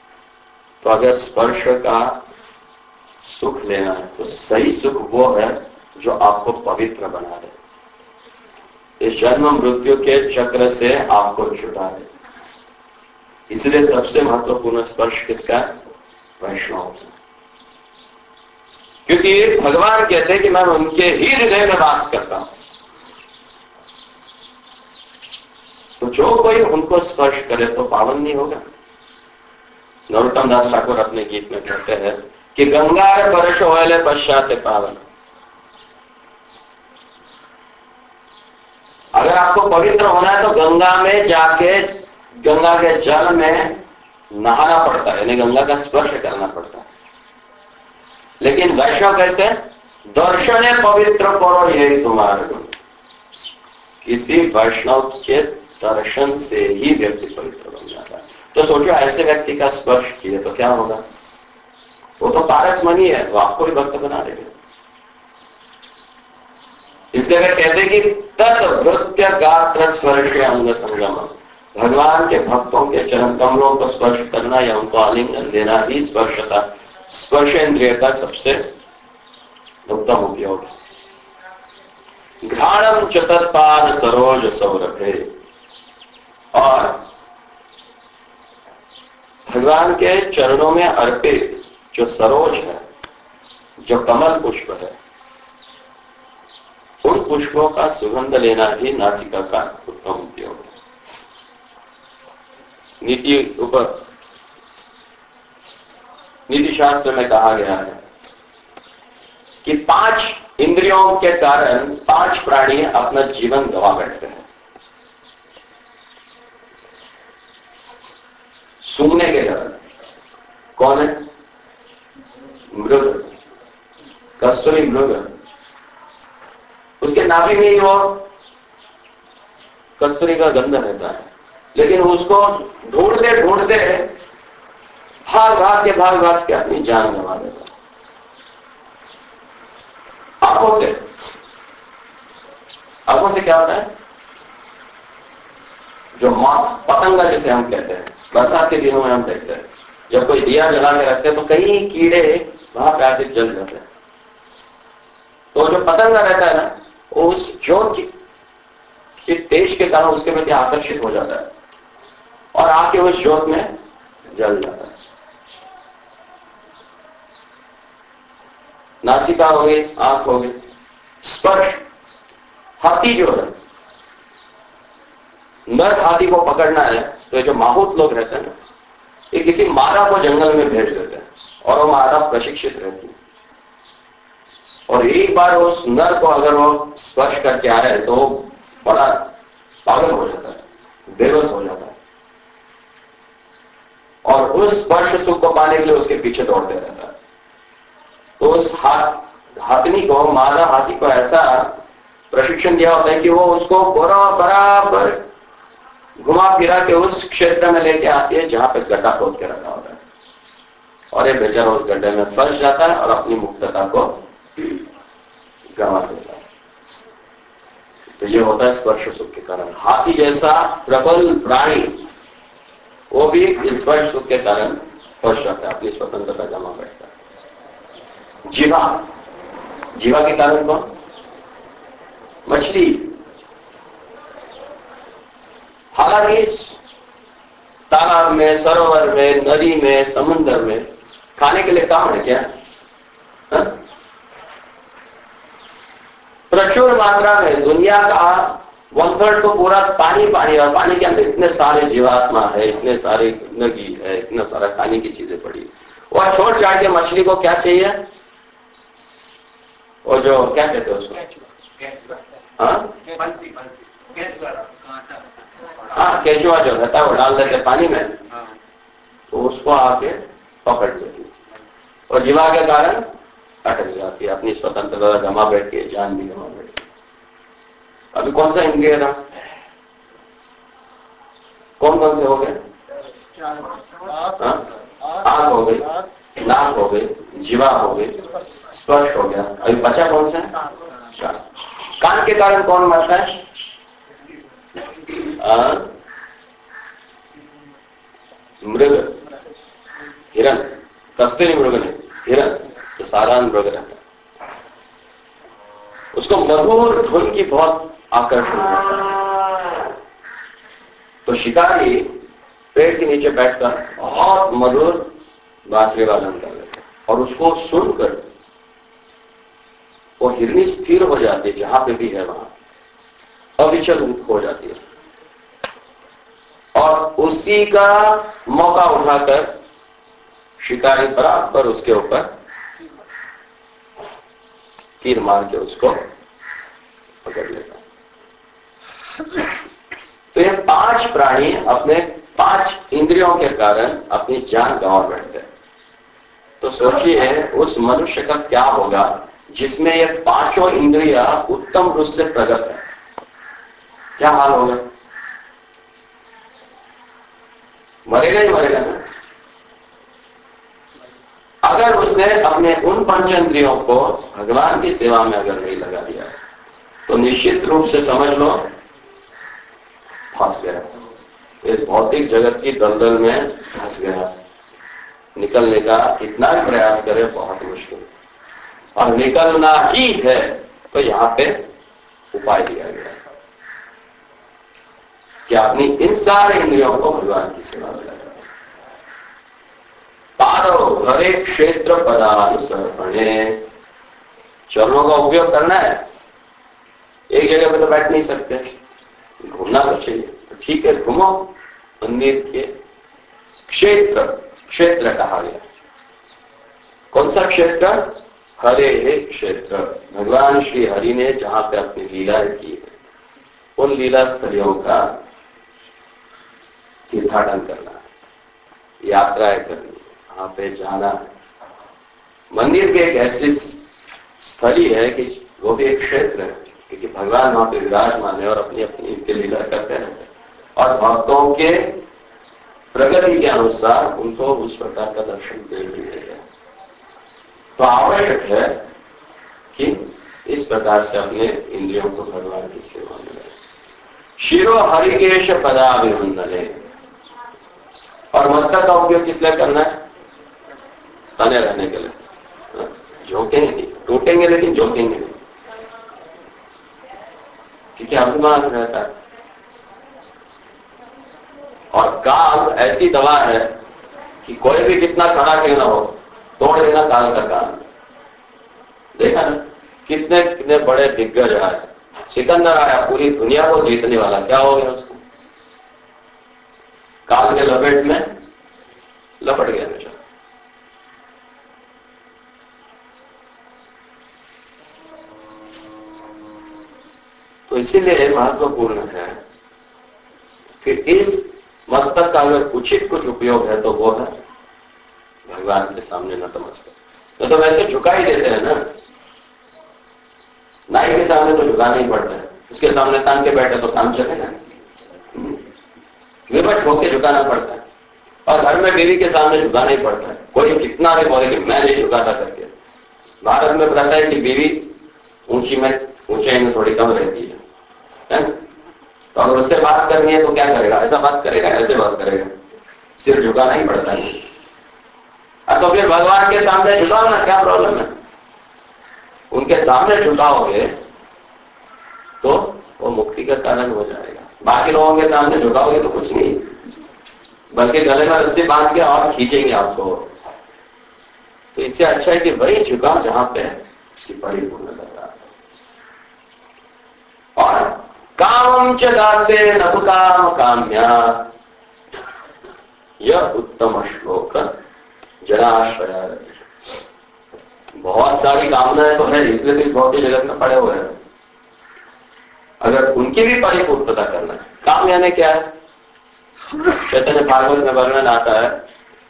तो अगर स्पर्श का सुख लेना है तो सही सुख वो है जो आपको पवित्र बना दे, इस जन्म मृत्यु के चक्र से आपको छुटा दे। इसलिए सबसे महत्वपूर्ण स्पर्श किसका? वैष्णव। क्योंकि भगवान कहते हैं कि मैं उनके ही हृदय में वास करता हूं। तो जो कोई उनको स्पर्श करे तो पावन नहीं होगा। नरोत्तम दास ठाकुर अपने गीत में कहते हैं कि गंगा रे परश होले पश्चात पावन। अगर आपको पवित्र होना है तो गंगा में जाके गंगा के जल में नहाना पड़ता है, यानी गंगा का स्पर्श करना पड़ता है। लेकिन वैष्णव कैसे? दर्शने पवित्र करो यही तुम्हारा गुण। किसी वैष्णव के दर्शन से ही व्यक्ति पवित्र बन जाता है। तो सोचो ऐसे व्यक्ति का स्पर्श किए तो क्या होगा? वो तो पारसमणि है, वो आपको भी भक्त बना देगा। इसलिए वे कहते हैं कि तत्वृत्य गात्र स्पर्श अंग संगम। भगवान के भक्तों के चरण कमलों को स्पर्श करना या उनको आलिंगन देना ही स्पर्शता स्पर्श इंद्रिय का सबसे उत्तम उपयोग है। घ्राणम चतुर्पाद सरोज सौरभे। और भगवान के चरणों में अर्पित जो सरोज है, जो कमल पुष्प है, उन पुष्पों का सुगंध लेना ही नासिका का उत्तम उपयोग है। नीति ऊपर नीति शास्त्र में कहा गया है कि पांच इंद्रियों के कारण पांच प्राणी अपना जीवन गंवा बैठते हैं। सूंघने के कारण कौन है? मृग, कस्तूरी मृग। उसके नाभि में ही वो कस्तूरी का गंध रहता है, लेकिन उसको ढूंढते ढूंढते भाग भाग के भाग भाग के अपनी जान गंवा देता है। आंखों से आंखों से क्या होता है? जो मौत पतंगा जिसे हम कहते हैं, बरसात के दिनों में हम देखते हैं जब कोई दिया जला के रखते हैं तो कई कीड़े वहां पे आके जल जाते हैं। तो जो पतंगा रहता है ना, वो उस ज्योत की तेज के कारण उसके प्रति आकर्षित हो जाता है और आके उस ज्योत में जल जाता है। नासिका हो गई, आंख हो गई, स्पर्श। हाथी जो है, नर हाथी को पकड़ना है तो जो माहूत लोग रहते हैं ना, ये किसी मादा को जंगल में भेज देते हैं और वो मादा प्रशिक्षित रहती है। और एक बार उस नर को अगर वो स्पर्श करके आ रहे हैं तो बड़ा पागल हो जाता है, बेबस हो जाता है और उस स्पर्श सुख को पाने के लिए उसके पीछे दौड़ते रहता है। तो उस हाथ हाथनी को, मादा हाथी को ऐसा प्रशिक्षण दिया होता है कि वो उसको बराबर घुमा फिरा के उस क्षेत्र में लेके आती है जहां पे गड्ढा खोद के रखा होता है और ये बेचारा उस गड्ढे में फंस जाता है और अपनी मुक्तता को गंवा देता है। तो ये होता है स्पर्श सुख के कारण। हाथी जैसा प्रबल प्राणी वो भी स्पर्श सुख के कारण फंस जाता है, अपनी स्वतंत्रता गंवा बैठता है। जीवा जीवा के कारण कौन? मछली। हालांकि तालाब में, सरोवर में, नदी में, समुद्र में खाने के लिए काम है क्या? हा? प्रचुर मात्रा में दुनिया का वन थर्ड तो पूरा पानी पानी और पानी के अंदर इतने सारे जीवात्मा है, इतने सारे नदी है, इतना सारा खाने की चीजें पड़ी। और छोड़ छाड़ के मछली को क्या चाहिए? और जो क्या कहते हैं उसको, हाँ केचुआ जो रहता है वो डाल देते पानी में तो उसको आके पकड़ लेती और जीवा के कारण अटक जाती है, अपनी स्वतंत्रता गंवा बैठती है, जान भी गंवा बैठती है। अभी कौन सा इंद्रिय था? कौन कौन से हो गए? आंख हो गई, नाक हो गई, जीवा हो गई, स्पर्श हो गया। अभी बचा कौन सा है? कान के कारण कौन मरता है? मृग, हिरण, कस्तूरी मृग नहीं, हिरण, तो साधारण मृग रहता है। उसको मधुर धुन की बहुत आकर्षण होता है। तो शिकारी पेड़ के नीचे बैठकर बहुत मधुर बांसुरी वादन कर लेते और उसको सुनकर वो हिरनी स्थिर हो जाती है, जहां पे भी है वहां अविचल हो जाती है। और उसी का मौका उठाकर शिकारी बराबर उसके ऊपर तीर मार के उसको पकड़ लेता। तो ये पांच प्राणी अपने पांच इंद्रियों के कारण अपनी जान गंवा बैठते हैं। तो सोचिए उस मनुष्य का क्या होगा जिसमें ये पांचों इंद्रियां उत्तम रूप से प्रकट है, क्या हाल होगा? मरेगा ही मरेगा ना। अगर उसने अपने उन पंचेंद्रियों को भगवान की सेवा में अगर नहीं लगा दिया तो निश्चित रूप से समझ लो फंस गया, इस भौतिक जगत की दलदल में फंस गया। निकलने का कितना भी प्रयास करे बहुत मुश्किल, और निकलना ही है तो यहां पे उपाय दिया गया कि अपनी इन सारे इंद्रियों को भगवान की सेवा में लगाए। पादो हरे क्षेत्र पदानुसरणे, चरणों का उपयोग करना है। एक जगह पे तो बैठ नहीं सकते, घूमना तो चाहिए, तो ठीक है घूमो। मंदिर के क्षेत्र, क्षेत्र कहा गया, कौन सा क्षेत्र? हरे हे क्षेत्र, भगवान श्री हरि ने जहां पे अपनी लीलाएं की है उन लीला स्थलियों का तीर्थाटन करना है, यात्राएं करनी है, वहां पे जाना है। मंदिर भी एक ऐसी स्थली है कि वो भी एक क्षेत्र है, क्योंकि भगवान वहां पे विराजमान है और अपनी अपनी इनके लीला करते रहते हैं और भक्तों के प्रगति के अनुसार उनको उस प्रकार का दर्शन दे दिया गया। तो आवश्यक है कि इस प्रकार से अपने इंद्रियों को भगवान की सेवा में लगाए। शिरो हरिकेश पदाभिवंदने, और मस्तक का उपयोग किस लिए करना है? तने रहने के लिए, झोंकेंगे नहीं, टूटेंगे लेकिन झोंकेंगे नहीं, क्योंकि अभिमान रहता है। और काल ऐसी दवा है कि कोई भी कितना खड़ा क्यों ना हो तोड़ देना काल का काम। देखा ना कितने कितने बड़े दिग्गज आए, सिकंदर आया पूरी दुनिया को जीतने वाला, क्या हो गया उसको? काल के लपेट में लपट गया बेचारा। तो इसीलिए महत्वपूर्ण है कि इस मस्तक का अगर उचित कुछ उपयोग है तो वो है भगवान के सामने नतमस्तक। तो, तो वैसे झुका ही देते हैं ना, नाई के सामने तो झुकाना ही पड़ता है, उसके सामने तान के बैठे तो काम चलेगा, विवश होकर झुकाना पड़ता है। और घर में बीवी के सामने झुकाना ही पड़ता है, कोई कितना भी बोले कि मैं नहीं झुकाता करके। भारत में प्रथा है कि बीवी ऊंची में ऊंचाई में थोड़ी कम रहती है, है? तो अगर उससे बात करनी है तो क्या करेगा? ऐसा बात करेगा, ऐसे बात करेगा, सिर झुकाना ही पड़ता है। तो फिर भगवान के सामने झुकाओ ना, क्या प्रॉब्लम है? उनके सामने झुकाओगे तो वो मुक्ति का कारण हो जाएगा। बाकी लोगों के सामने झुकाओगे तो कुछ नहीं, बल्कि गले में रस्सी बांध के और खींचेंगे आपको। तो इससे अच्छा है कि वही झुकाओ जहां पे उसकी परिपूर्णता। और काम च दासे न काम काम्या, यह उत्तम श्लोक जनाश्रय। बहुत सारी कामनाएं तो है, इसलिए भी भौतिक जगत में पड़े हुए हैं। अगर उनकी भी परिपूर्णता करना है, काम यानी क्या है? चैतन्य भागवत में वर्णन आता है,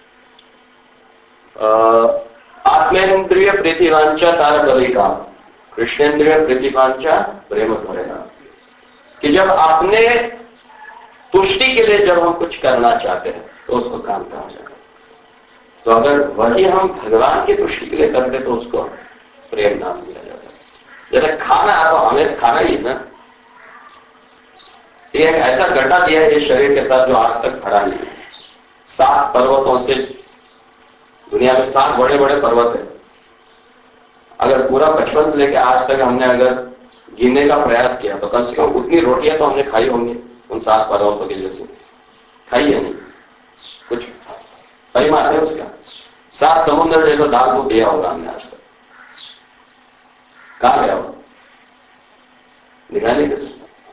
आत्मेन्द्रिय प्रीतिवांचा तार बलि काम, कृष्णेन्द्रिय प्रीतिवांचा प्रेम धरेगा। कि जब अपने तुष्टि के लिए जब हम कुछ करना चाहते हैं तो उसको काम कहा जाता है। तो अगर वही हम भगवान की तुष्टि के लिए करते तो उसको प्रेम नाम दिया जाता है। जैसे खाना है तो हमें खाना ही ना, ये एक ऐसा गड्ढा दिया है इस शरीर के साथ जो आज तक भरा नहीं है। सात पर्वतों से, दुनिया में सात बड़े बड़े पर्वत है, अगर पूरा बचपन से लेकर आज तक हमने अगर गिनने का प्रयास किया तो कम से कम उतनी रोटियां तो हमने खाई होंगी, उन सात पर्वतों के जैसे खाई है नहीं, कुछ परिमाण है उसका। सात समुद्र जैसा दाल को दिया होगा हमने आज तक, कहां गया हो दिखाने के।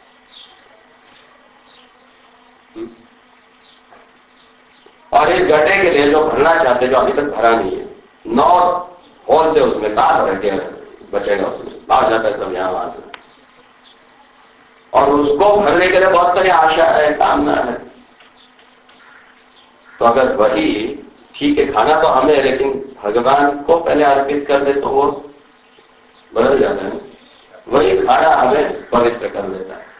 और इस गड्ढे के लिए जो भरना चाहते, जो अभी तक भरा नहीं है, नौ होल से उसमें दाल भर के बचेगा, उसमें भाग जाता है सब यहां वहां से। और उसको भरने के लिए बहुत सारी आशा है, कामना है। तो अगर वही ठीक है, खाना तो हमें, लेकिन भगवान को पहले अर्पित कर दे तो वो बदल जाता है। वही खाना हमें पवित्र कर देता है।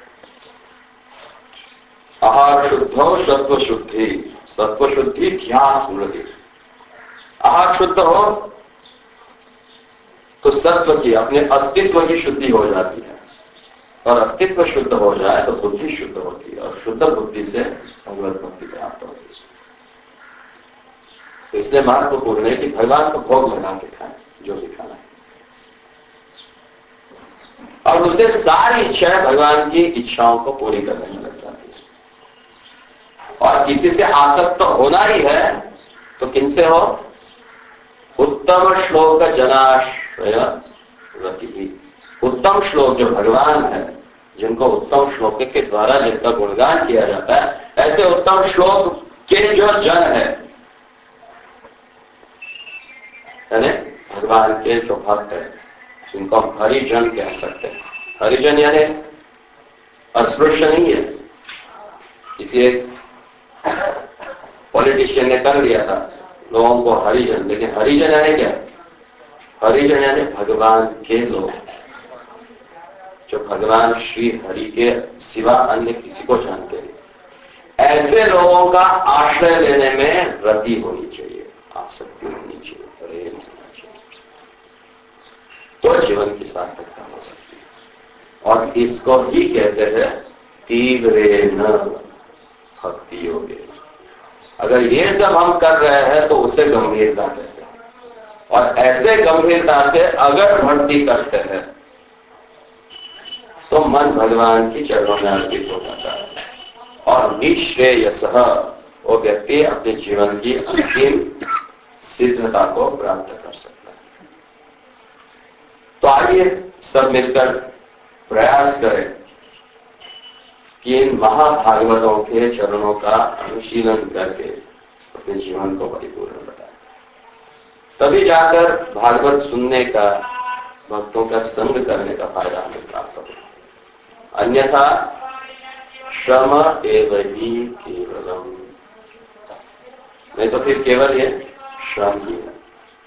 आहार शुद्धो सत्व शुद्धि, सत्व शुद्धि ध्यास स्मृति। आहार शुद्ध हो तो सत्व की, अपने अस्तित्व की शुद्धि हो जाती है, और अस्तित्व शुद्ध हो जाए तो बुद्धि शुद्ध होती है, और शुद्ध बुद्धि से भगवत भक्ति प्राप्त होती है। तो इसलिए महत्वपूर्ण है कि भगवान को भोग लगा के खाएं जो भी खाना है, और उससे सारी इच्छाएं भगवान की इच्छाओं को पूरी करने में लग जाती है। और किसी से आसक्त तो होना ही है तो किनसे हो? उत्तम श्लोक जनाश्रय रति। उत्तम श्लोक जो भगवान है, जिनको उत्तम श्लोक के द्वारा जिनका गुणगान किया जाता है, ऐसे उत्तम श्लोक के जो जन है, यानी भगवान के जो भक्त है, जिनको हम हरिजन कह सकते हैं। हरिजन यानी अस्पृश्य नहीं है। किसी एक पॉलिटिशियन ने कर दिया था लोगों को हरिजन, लेकिन हरिजन यानी क्या? हरिजन यानी भगवान के लोग, जो भगवान श्री हरि के सिवा अन्य किसी को जानते नहीं। ऐसे लोगों का आश्रय लेने में रति होनी चाहिए, आसक्ति होनी चाहिए, प्रेम होना चाहिए, तो जीवन की सार्थकता हो सकती है। और इसको ही कहते हैं तीव्रेण भक्ति योगे। अगर ये सब हम कर रहे हैं तो उसे गंभीरता कहते हैं, और ऐसे गंभीरता से अगर भक्ति करते हैं तो मन भगवान की चरणों में अर्पित हो जाता है, और निश्रेयसः वो व्यक्ति अपने जीवन की अंतिम सिद्धता को प्राप्त कर सकता है। तो आइए सब मिलकर प्रयास करें कि इन महाभागवतों के चरणों का अनुशीलन करके अपने जीवन को परिपूर्ण बताएं। तभी जाकर भागवत सुनने का, भक्तों का संग करने का फायदा हमें प्राप्त होगा। अन्यथा श्रम एव ही केवलम, नहीं तो फिर केवल ये श्रम ही है।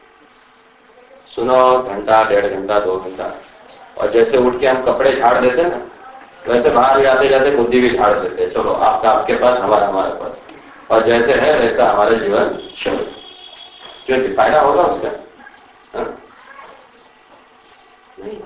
सुनो घंटा, डेढ़ घंटा, दो घंटा, और जैसे उठ के हम कपड़े झाड़ देते हैं ना, वैसे बाहर जाते जाते बुद्धि भी झाड़ देते हैं। चलो आपका आपके पास, हमारा हमारे पास, और जैसे है वैसा हमारा जीवन चलो, जो फायदा होगा उसका हा? नहीं।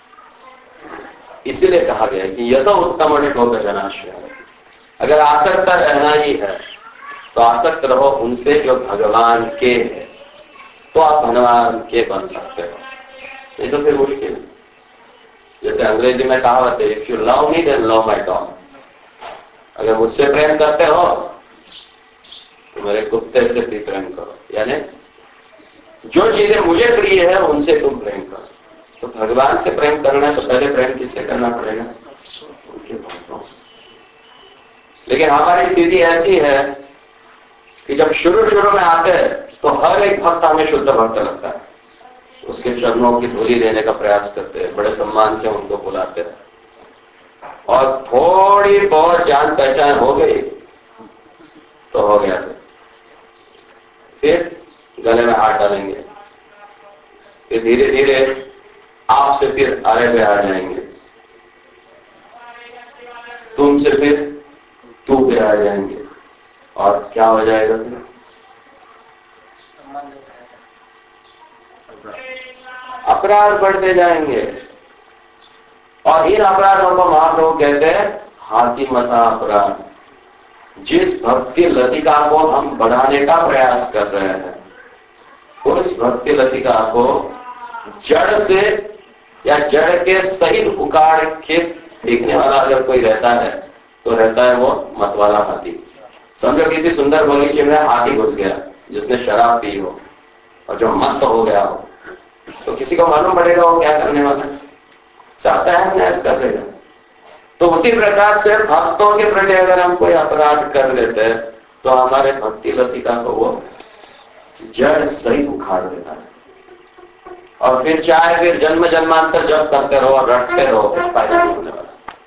इसीलिए कहा गया कि यह तो उत्तम श्लोक जनाश्रय। अगर आसक्त रहना ही है तो आसक्त रहो उनसे जो भगवान के है, तो आप भगवान के बन सकते हो, नहीं तो फिर मुश्किल। जैसे अंग्रेजी में कहावत है, if you love me then love my dog. अगर मुझसे प्रेम करते हो तो मेरे कुत्ते से भी प्रेम करो, यानी जो चीजें मुझे प्रिय है उनसे तुम प्रेम करो। तो भगवान से प्रेम करना है तो पहले प्रेम किससे करना पड़ेगा? उनके भक्तों से। लेकिन हमारी स्थिति ऐसी है कि जब शुरू शुरू में आते हैं तो हर एक भक्त हमें शुद्ध भक्त लगता है, उसके चरणों की धूली देने का प्रयास करते हैं, बड़े सम्मान से उनको बुलाते हैं, और थोड़ी बहुत जान पहचान हो गई तो हो गया, फिर गले में हाथ डालेंगे, फिर धीरे धीरे आपसे फिर आए हुए आ जाएंगे, तुमसे फिर तू पे आ जाएंगे, और क्या हो जाएगा फिर? अपराध बढ़ते जाएंगे, और इन अपराधों को महाप्रभु कहते हैं हाथी मता अपराध। जिस भक्ति लतिका को हम बढ़ाने का प्रयास कर रहे हैं, उस भक्ति लतिका को जड़ से या जड़ के सहित उखाड़ के फेंकने वाला अगर कोई रहता है तो रहता है वो मत वाला हाथी। समझो किसी सुंदर बगीचे में हाथी घुस गया जिसने शराब पी हो और जो मत हो गया हो, तो किसी को मालूम पड़ेगा वो क्या करने वाला है, सब तहस नहस कर देगा। तो उसी प्रकार से भक्तों के प्रति अगर हम कोई अपराध कर लेते हैं तो हमारे भक्ति लतिका को वो जड़ सही उखाड़ देता है, और फिर चाहे फिर जन्म जन्मांतर जब करते रहो और रटते रहो, कुछ फायदा नहीं होने वाला।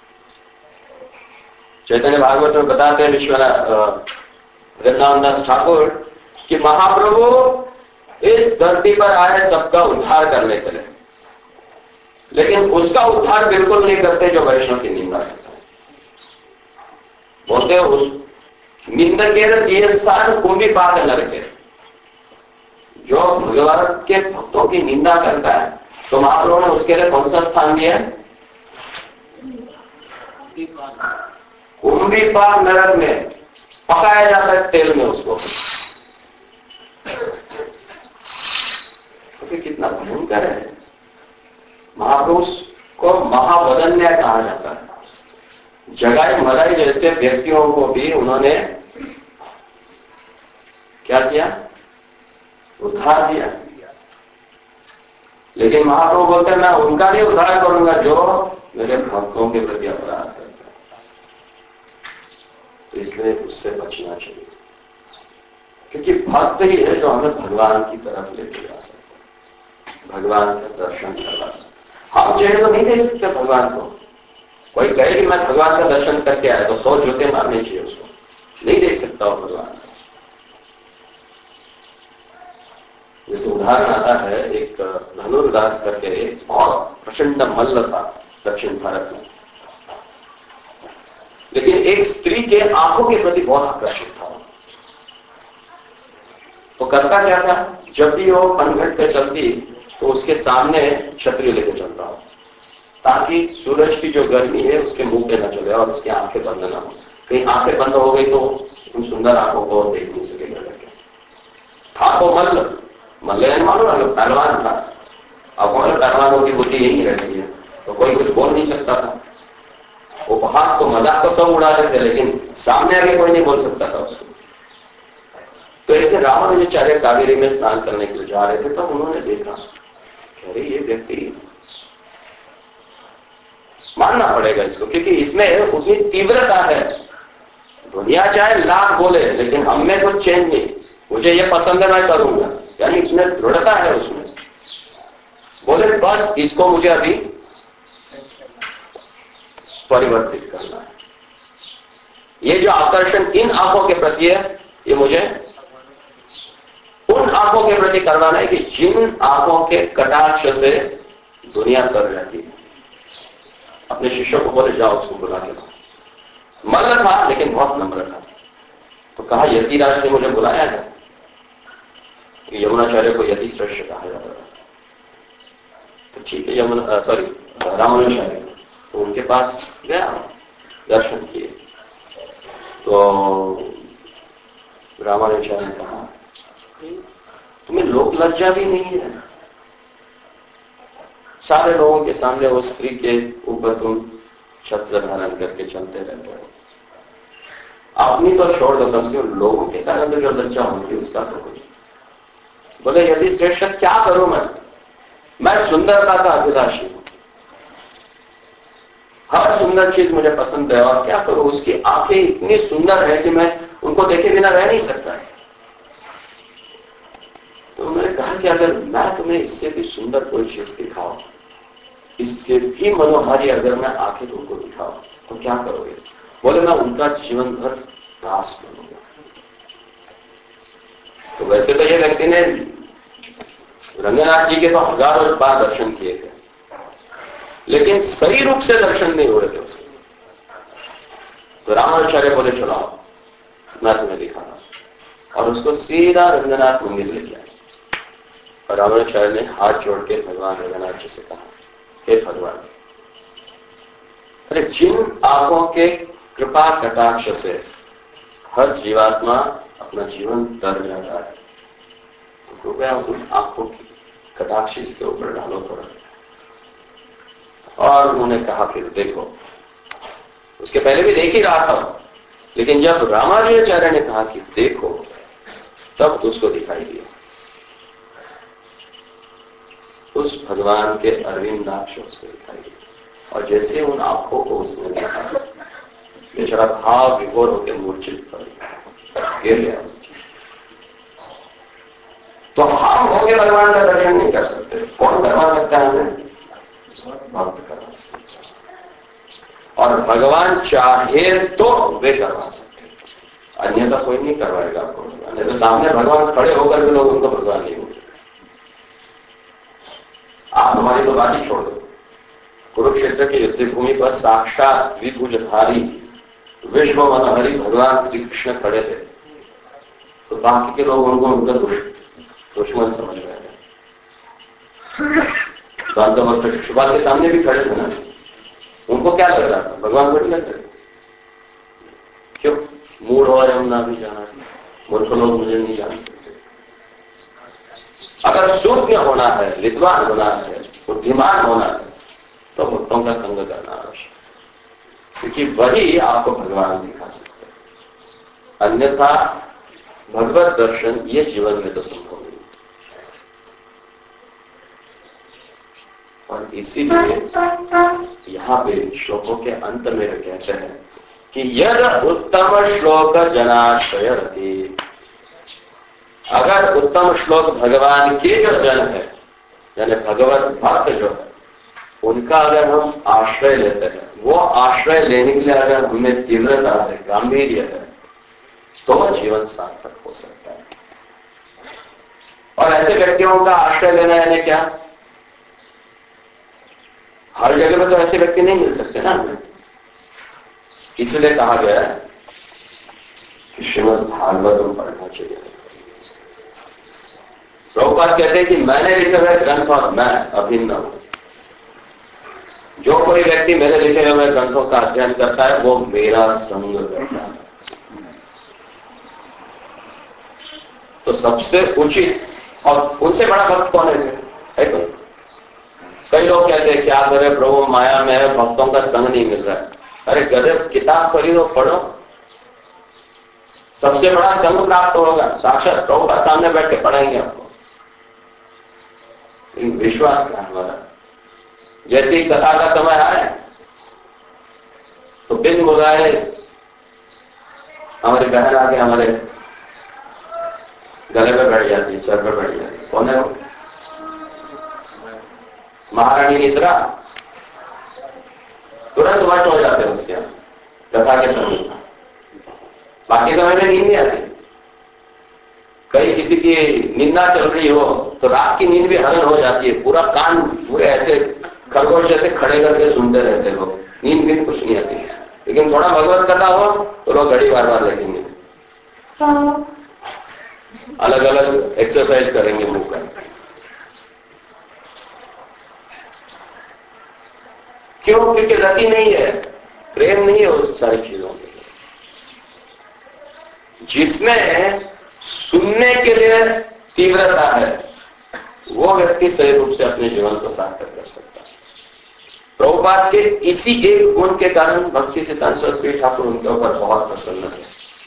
चैतन्य भागवत में बताते हैं विश्वनाथ वृंदावन दास ठाकुर कि महाप्रभु इस धरती पर आए सबका उद्धार करने के लिए, लेकिन उसका उद्धार बिल्कुल नहीं करते जो वैष्णव की निंदा करता है। बोलते उस निंदकेर दिए स्थान कुंभी पाक नरके, जो भगवान के भक्तों की निंदा करता है तो महाप्रभु ने उसके लिए कौन सा स्थान दिया है? कुंभी पाक नरक में पकाया जाता है तेल में उसको। तो कितना भयंकर है। महापुरुष को महावदन्य कहा जाता है। जगाई मलाई जैसे व्यक्तियों को भी उन्होंने क्या किया? उद्धार दिया। लेकिन महाप्रभु बोलते हैं मैं उनका नहीं उद्धार करूंगा जो मेरे भक्तों के प्रति अपराध करते हैं। तो इसलिए उससे बचना चाहिए, क्योंकि भक्त ही है जो हमें भगवान की तरफ लेके जा सकता है, भगवान का दर्शन करवा सकता है। हम चाहे तो नहीं दे सकते भगवान को। कोई कहे कि मैं भगवान का दर्शन करके आया तो सौ जूते मारने चाहिए उसको, नहीं देख सकता वो भगवान। जैसे उदाहरण आता है, एक धनुर्दास करके बहुत प्रचंड मल्ल था दक्षिण भारत में, लेकिन एक स्त्री के आंखों के प्रति बहुत आकर्षित था। तो करता क्या था, जब भी वो पनघट पे चलती तो उसके सामने छतरी लेके चलता हो, ताकि सूरज की जो गर्मी है उसके मुंह पे न चले और उसकी आंखें बंद ना हो। कहीं आंखें बंद हो गई तो उन सुंदर आंखों को देख नहीं सकेगा लड़के। था तो मल्ल, मल्ल मानो ना पहलवान था। अब और पहलवानों की बुद्धि यही रहती है, तो कोई कुछ बोल नहीं सकता था। उपहास तो मजाक तो सब उड़ा रहे थे, लेकिन सामने आगे कोई नहीं बोल सकता था उसको। तो एक रामानुजाचार्य कावेरी में स्नान करने के लिए जा रहे थे, तो उन्होंने देखा, अरे ये व्यक्ति, मानना पड़ेगा इसको, क्योंकि इसमें उतनी तीव्रता है। दुनिया चाहे लाख बोले, लेकिन हम में कुछ चेंज नहीं। मुझे ये पसंद है मैं करूंगा, यानी इतनी दृढ़ता है उसमें। बोले बस इसको मुझे अभी परिवर्तित करना है। ये जो आकर्षण इन आंखों के प्रति है, ये मुझे उन आंखों के प्रति करवाना है कि जिन आंखों के कटाक्ष से दुनिया कर रहती है। अपने शिष्यों को बोले जाओ उसको बुला के लाओ। मल्ल था लेकिन बहुत नम्र था। तो कहा यतिराज ने मुझे बुलाया है। यमुनाचार्य को यति श्रेष्ठ कहा जाता है। तो ठीक है, यमुना सॉरी रामानुजाचार्य, तो उनके पास गया, दर्शन किए। तो रामानुजाचार्य ने कहा तुम्हें लोक लज्जा भी नहीं है, सारे लोगों के सामने वो स्त्री के ऊपर तुम छत्र धारण करके चलते रहते हो। अपनी तो छोड़ दो, कम से कम लोगों के कारण तो जो लज्जा होती है उसका तो कुछ। बोले यदि श्रेष्ठ क्या करूं मैं मैं सुंदरता का अभिलाषी हूं, हर सुंदर चीज मुझे पसंद है, और क्या करूं, उसकी आंखें इतनी सुंदर है कि मैं उनको देखे बिना रह नहीं सकता है। तो उन्होंने कहा कि अगर मैं तुम्हें इससे भी सुंदर कोई चीज दिखाऊं, इससे भी मनोहारी अगर मैं आंखें तुमको दिखाऊं, तो क्या करोगे? बोले मैं उनका जीवन भर दास बनूंगा। तो वैसे तो ये व्यक्ति ने रंगनाथ जी के तो हजारों बार दर्शन किए थे, लेकिन सही रूप से दर्शन नहीं हो रहे थे उसके। तो रामानुजाचार्य बोले चलो मैं तुम्हें दिखाता, और उसको सीधा रंगनाथ मंदिर लेके आए। और रामानुजाचार्य ने हाथ जोड़ के भगवान रंगनाथ जी से कहा, हे भगवान, अरे जिन आंखों के कृपा कटाक्ष से हर जीवात्मा अपना जीवन तर जाता है, तो कृपया उन आंखों की कटाक्ष इसके ऊपर डालो थोड़ा। और उन्होंने कहा फिर देखो, उसके पहले भी देख ही रहा था, लेकिन जब रामानुजाचार्य ने कहा कि देखो, तब उसको दिखाई दिया उस भगवान के अरविंदाक्ष उसको दिखाई दिया। और जैसे उन आंखों को उसने देखा, बेचारा भाव विभोर होकर मूर्छित पड़ गया, गिर गया। तो हम होके भगवान का दर्शन नहीं कर सकते। कौन करवा सकता है हमें? भक्त करवा सकते। और भगवान चाहे तो वे करवा सकते, अन्यथा कोई नहीं करवाएगा आपको भगवान। नहीं तो सामने भगवान खड़े होकर भी लोग उनको भगवान नहीं बोलते। आप हमारी तो बात ही छोड़ दो, कुरुक्षेत्र के युद्ध भूमि पर साक्षात द्विभुजधारी विश्व मनोहरी भगवान श्री कृष्ण खड़े थे, तो बाकी के लोग उनको उनका दुश्मन समझ रहे थे। तो अंत शिशुपाल के सामने भी खड़े थे ना, उनको क्या लग रहा था? भगवान बड़ी लग रहे। क्यों? मूड और यमुना भी जाना, मूर्ख लोग मुझे नहीं जान सकते। अगर सूक्ष्म होना है, विद्वान होना है, बुद्धिमान होना है, तो भक्तों का संग करना आवश्यक, क्योंकि वही आपको भगवान दिखा सकते हैं। अन्यथा भगवत दर्शन ये जीवन में तो संभव नहीं। और इसीलिए यहाँ पे श्लोकों के अंत में कहते हैं कि यद उत्तम श्लोक जनाश्रय रति, अगर उत्तम श्लोक भगवान के जो जन है, यानी भगवत भक्त जो है, उनका अगर हम आश्रय लेते हैं, वो आश्रय लेने के लिए अगर हमें तीव्रता है, गांभीर्य है, तो जीवन सार्थक हो सकता है। और ऐसे व्यक्तियों का आश्रय लेना यानी क्या? हर जगह में तो ऐसे व्यक्ति नहीं मिल सकते ना, इसलिए कहा गया है कि श्रीमद् भागवत पढ़ना चाहिए। प्रभुपाद कहते हैं कि मैंने लिखे हुए ग्रंथ और मैं अभिन्न हूं। जो कोई व्यक्ति मेरे लिखे हुए ग्रंथों का अध्ययन करता है, वो मेरा संग करता है। तो सबसे उचित और उनसे बड़ा भक्त कौन है? है तो कई लोग कहते हैं क्या करे प्रभु, माया में है, भक्तों का संग नहीं मिल रहा है। अरे गधे, किताब खरीदो, पढ़ो, सबसे बड़ा संग प्राप्त होगा। साक्षात प्रभु का सामने बैठ के पढ़ेंगे आपको। विश्वास का हमारा, जैसे ही कथा का समय आए तो बिन बुलाए हमारे बहन आके हमारे गले पे बैठ जाती है, सर पे बैठ जाती है। कौन है वो? महारानी निद्रा। तुरंत वट हो जाते हैं उसके कथा के समय। बाकी समय में नींद नहीं आती। कहीं किसी की निंदा चल रही हो तो रात की नींद भी हरण हो जाती है। पूरा कान पूरे ऐसे खरगोश जैसे खड़े करके सुनते रहते लोग, नींद भी कुछ नहीं आती। लेकिन थोड़ा भगवत कथा हो तो लोग घड़ी बार बार देखेंगे, अलग अलग एक्सरसाइज करेंगे मुंह का। क्यों? क्योंकि रति नहीं है, प्रेम नहीं है उस सारी चीजों में। जिसमें सुनने के लिए तीव्रता है, वो व्यक्ति सही रूप से अपने जीवन को सार्थक कर सकता है। प्रभुपाद के इसी एक गुण के कारण भक्ति सिद्धांत सरस्वती ठाकुर उनके ऊपर बहुत प्रसन्न थे।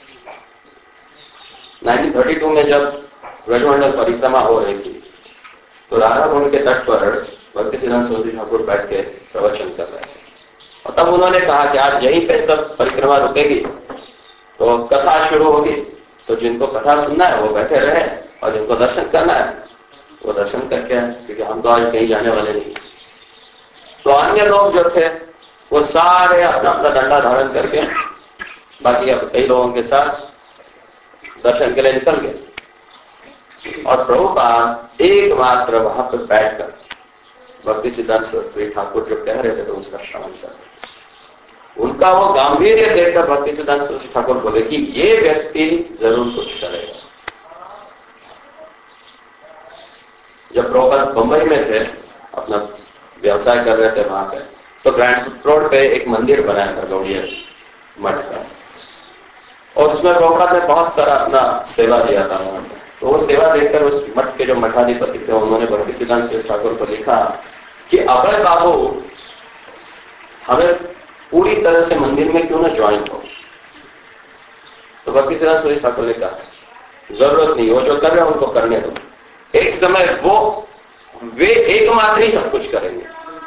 उन्नीस सौ बत्तीस में जब ब्रजमंडल परिक्रमा हो रही थी, तो राधा कुंड के तट पर भक्ति सिद्धांत सरस्वती ठाकुर बैठ के प्रवचन कर रहे थे। और तब उन्होंने कहा कि आज यहीं पे सब परिक्रमा रुकेगी, तो कथा शुरू होगी, तो जिनको कथा सुनना है वो बैठे रहे, और जिनको दर्शन करना है वो दर्शन करके आए, क्योंकि हम तो आज कहीं जाने वाले नहीं। तो अन्य लोग जो थे वो सारे अपना अपना डंडा धारण करके बाकी अब कई लोगों के साथ दर्शन के लिए निकल गए। और प्रभुपाद एकमात्र वहां पर बैठकर भक्ति सिद्धांत सरस्वती ठाकुर जो कह रहे थे तो उसका श्रवण कर रहे। उनका वो गांभीर्य देखकर भक्ति सिद्धांत सरस्वती ठाकुर बोले कि ये व्यक्ति जरूर कुछ करेगा। जब प्रभुपाद बंबई में थे, अपना व्यवसाय कर रहे थे वहां पे, तो ग्रैंड रोड पे एक मंदिर बनाया था गौड़िया मठ का, और उसमें प्रभुपाद ने बहुत सारा अपना सेवा दिया था वहां पे। तो वो सेवा देखकर उस मठ के जो मठाधिपति थे, उन्होंने भक्ति सिद्धांत सरस्वती ठाकुर को लिखा कि अभय बाबू हमें पूरी तरह से मंदिर में क्यों ना ज्वाइन हो। तो भक्ति सिद्धांत सूरी ठाकुर ने कहा जरूरत नहीं, वो जो कर रहे हैं उनको करने दो, एक समय वो वे एकमात्र ही सब कुछ करेंगे,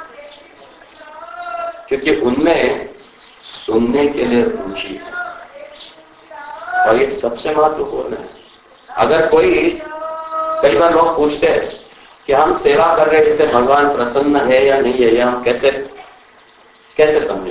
क्योंकि उनमें सुनने के लिए रुचि है और ये सबसे महत्वपूर्ण है। अगर कोई, कई बार लोग पूछते हैं कि हम सेवा कर रहे हैं इससे भगवान प्रसन्न है या नहीं है, या हम कैसे कैसे समझे।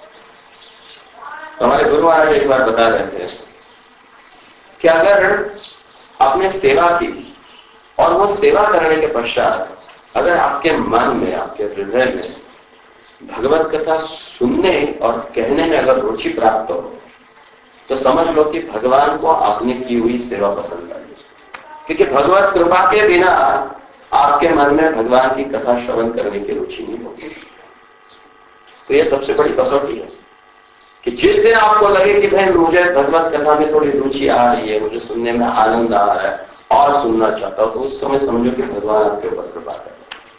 तो हमारे गुरु महाराज एक बार बता रहे थे कि अगर आपने सेवा की और वो सेवा करने के पश्चात अगर आपके मन में, आपके हृदय में भगवत कथा सुनने और कहने में अगर रुचि प्राप्त हो, तो समझ लो कि भगवान को आपने की हुई सेवा पसंद आई। क्योंकि भगवत कृपा के बिना आपके मन में भगवान की कथा श्रवण करने की रुचि नहीं होगी। तो यह सबसे बड़ी कसौटी है कि जिस दिन आपको लगे कि भाई मुझे भगवत कथा में थोड़ी रुचि आ रही है, मुझे सुनने में आनंद आ रहा है और सुनना चाहता हूं, तो उस समय समझो कि भगवान आपके ऊपर कृपा कर।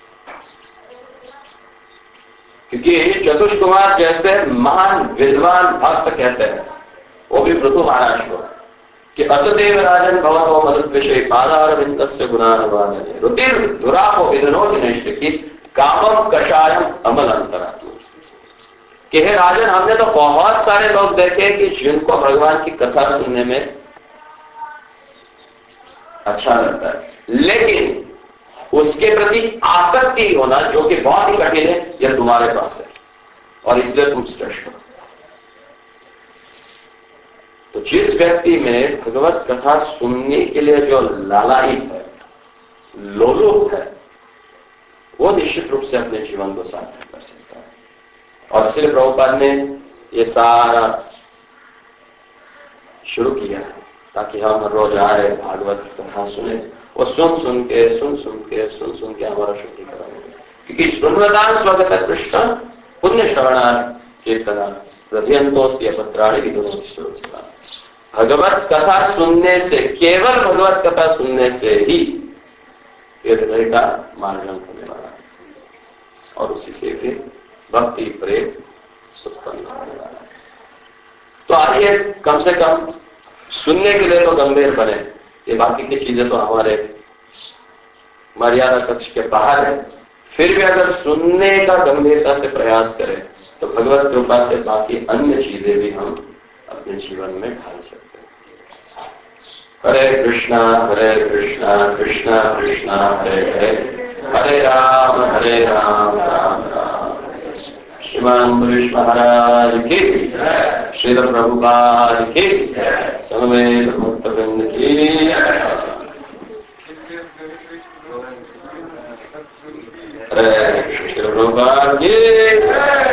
क्योंकि चतुष कुमार जैसे महान विद्वान भक्त कहते हैं, वो भी पृथु महाराज को, कि असदेव राजन भवतो मदद्विषय पादारविंदस्य गुणानुवादने रुतिर दुरापो विधनोति नैष्ठ की कामम कषायम अमल अंतरात्मा। कि हे राजन, हमने तो बहुत सारे लोग देखे कि जिनको भगवान की कथा सुनने में अच्छा लगता है, लेकिन उसके प्रति आसक्ति होना जो कि बहुत ही कठिन है, यह तुम्हारे पास है और इसलिए तुम श्रेष्ठ हो। तो जिस व्यक्ति में भगवत कथा सुनने के लिए जो लालायित है, लोलुप है, वो निश्चित रूप से अपने जीवन को सार्थक कर सकता है। और इसलिए प्रभुपाद ने ये सारा शुरू किया है ताकि हम हर रोज आए, भागवत कथा सुने, वो सुन सुन के सुन सुन के सुन सुन के हमारा शुद्धिकरण हो। क्योंकि श्रृण्वतान स्वगत कृष्ण पुण्य श्रवणान कीर्तना हृदयंतोस्ति अपत्राणि विदुनोति श्रोत्सवा। भगवत कथा सुनने से, केवल भगवत कथा सुनने से ही हृदय का मार्जन होने वाला है और उसी से फिर भक्ति प्रेम उत्पन्न होने वाला है। तो आइए कम से कम सुनने के लिए तो गंभीर बने। ये बाकी की चीजें तो हमारे मर्यादा कक्ष के बाहर है, फिर भी अगर सुनने का गंभीरता से प्रयास करें तो भगवत कृपा से बाकी अन्य चीजें भी हम अपने जीवन में ढाल सकते हैं। हरे कृष्णा हरे कृष्णा कृष्णा कृष्णा हरे हरे, हरे राम हरे राम राम राम हरे। श्रीमान पुरुष महाराज की, श्री प्रभुपाद की, समवेत भक्तवृंद की। हरे श्री प्रभुपाद की।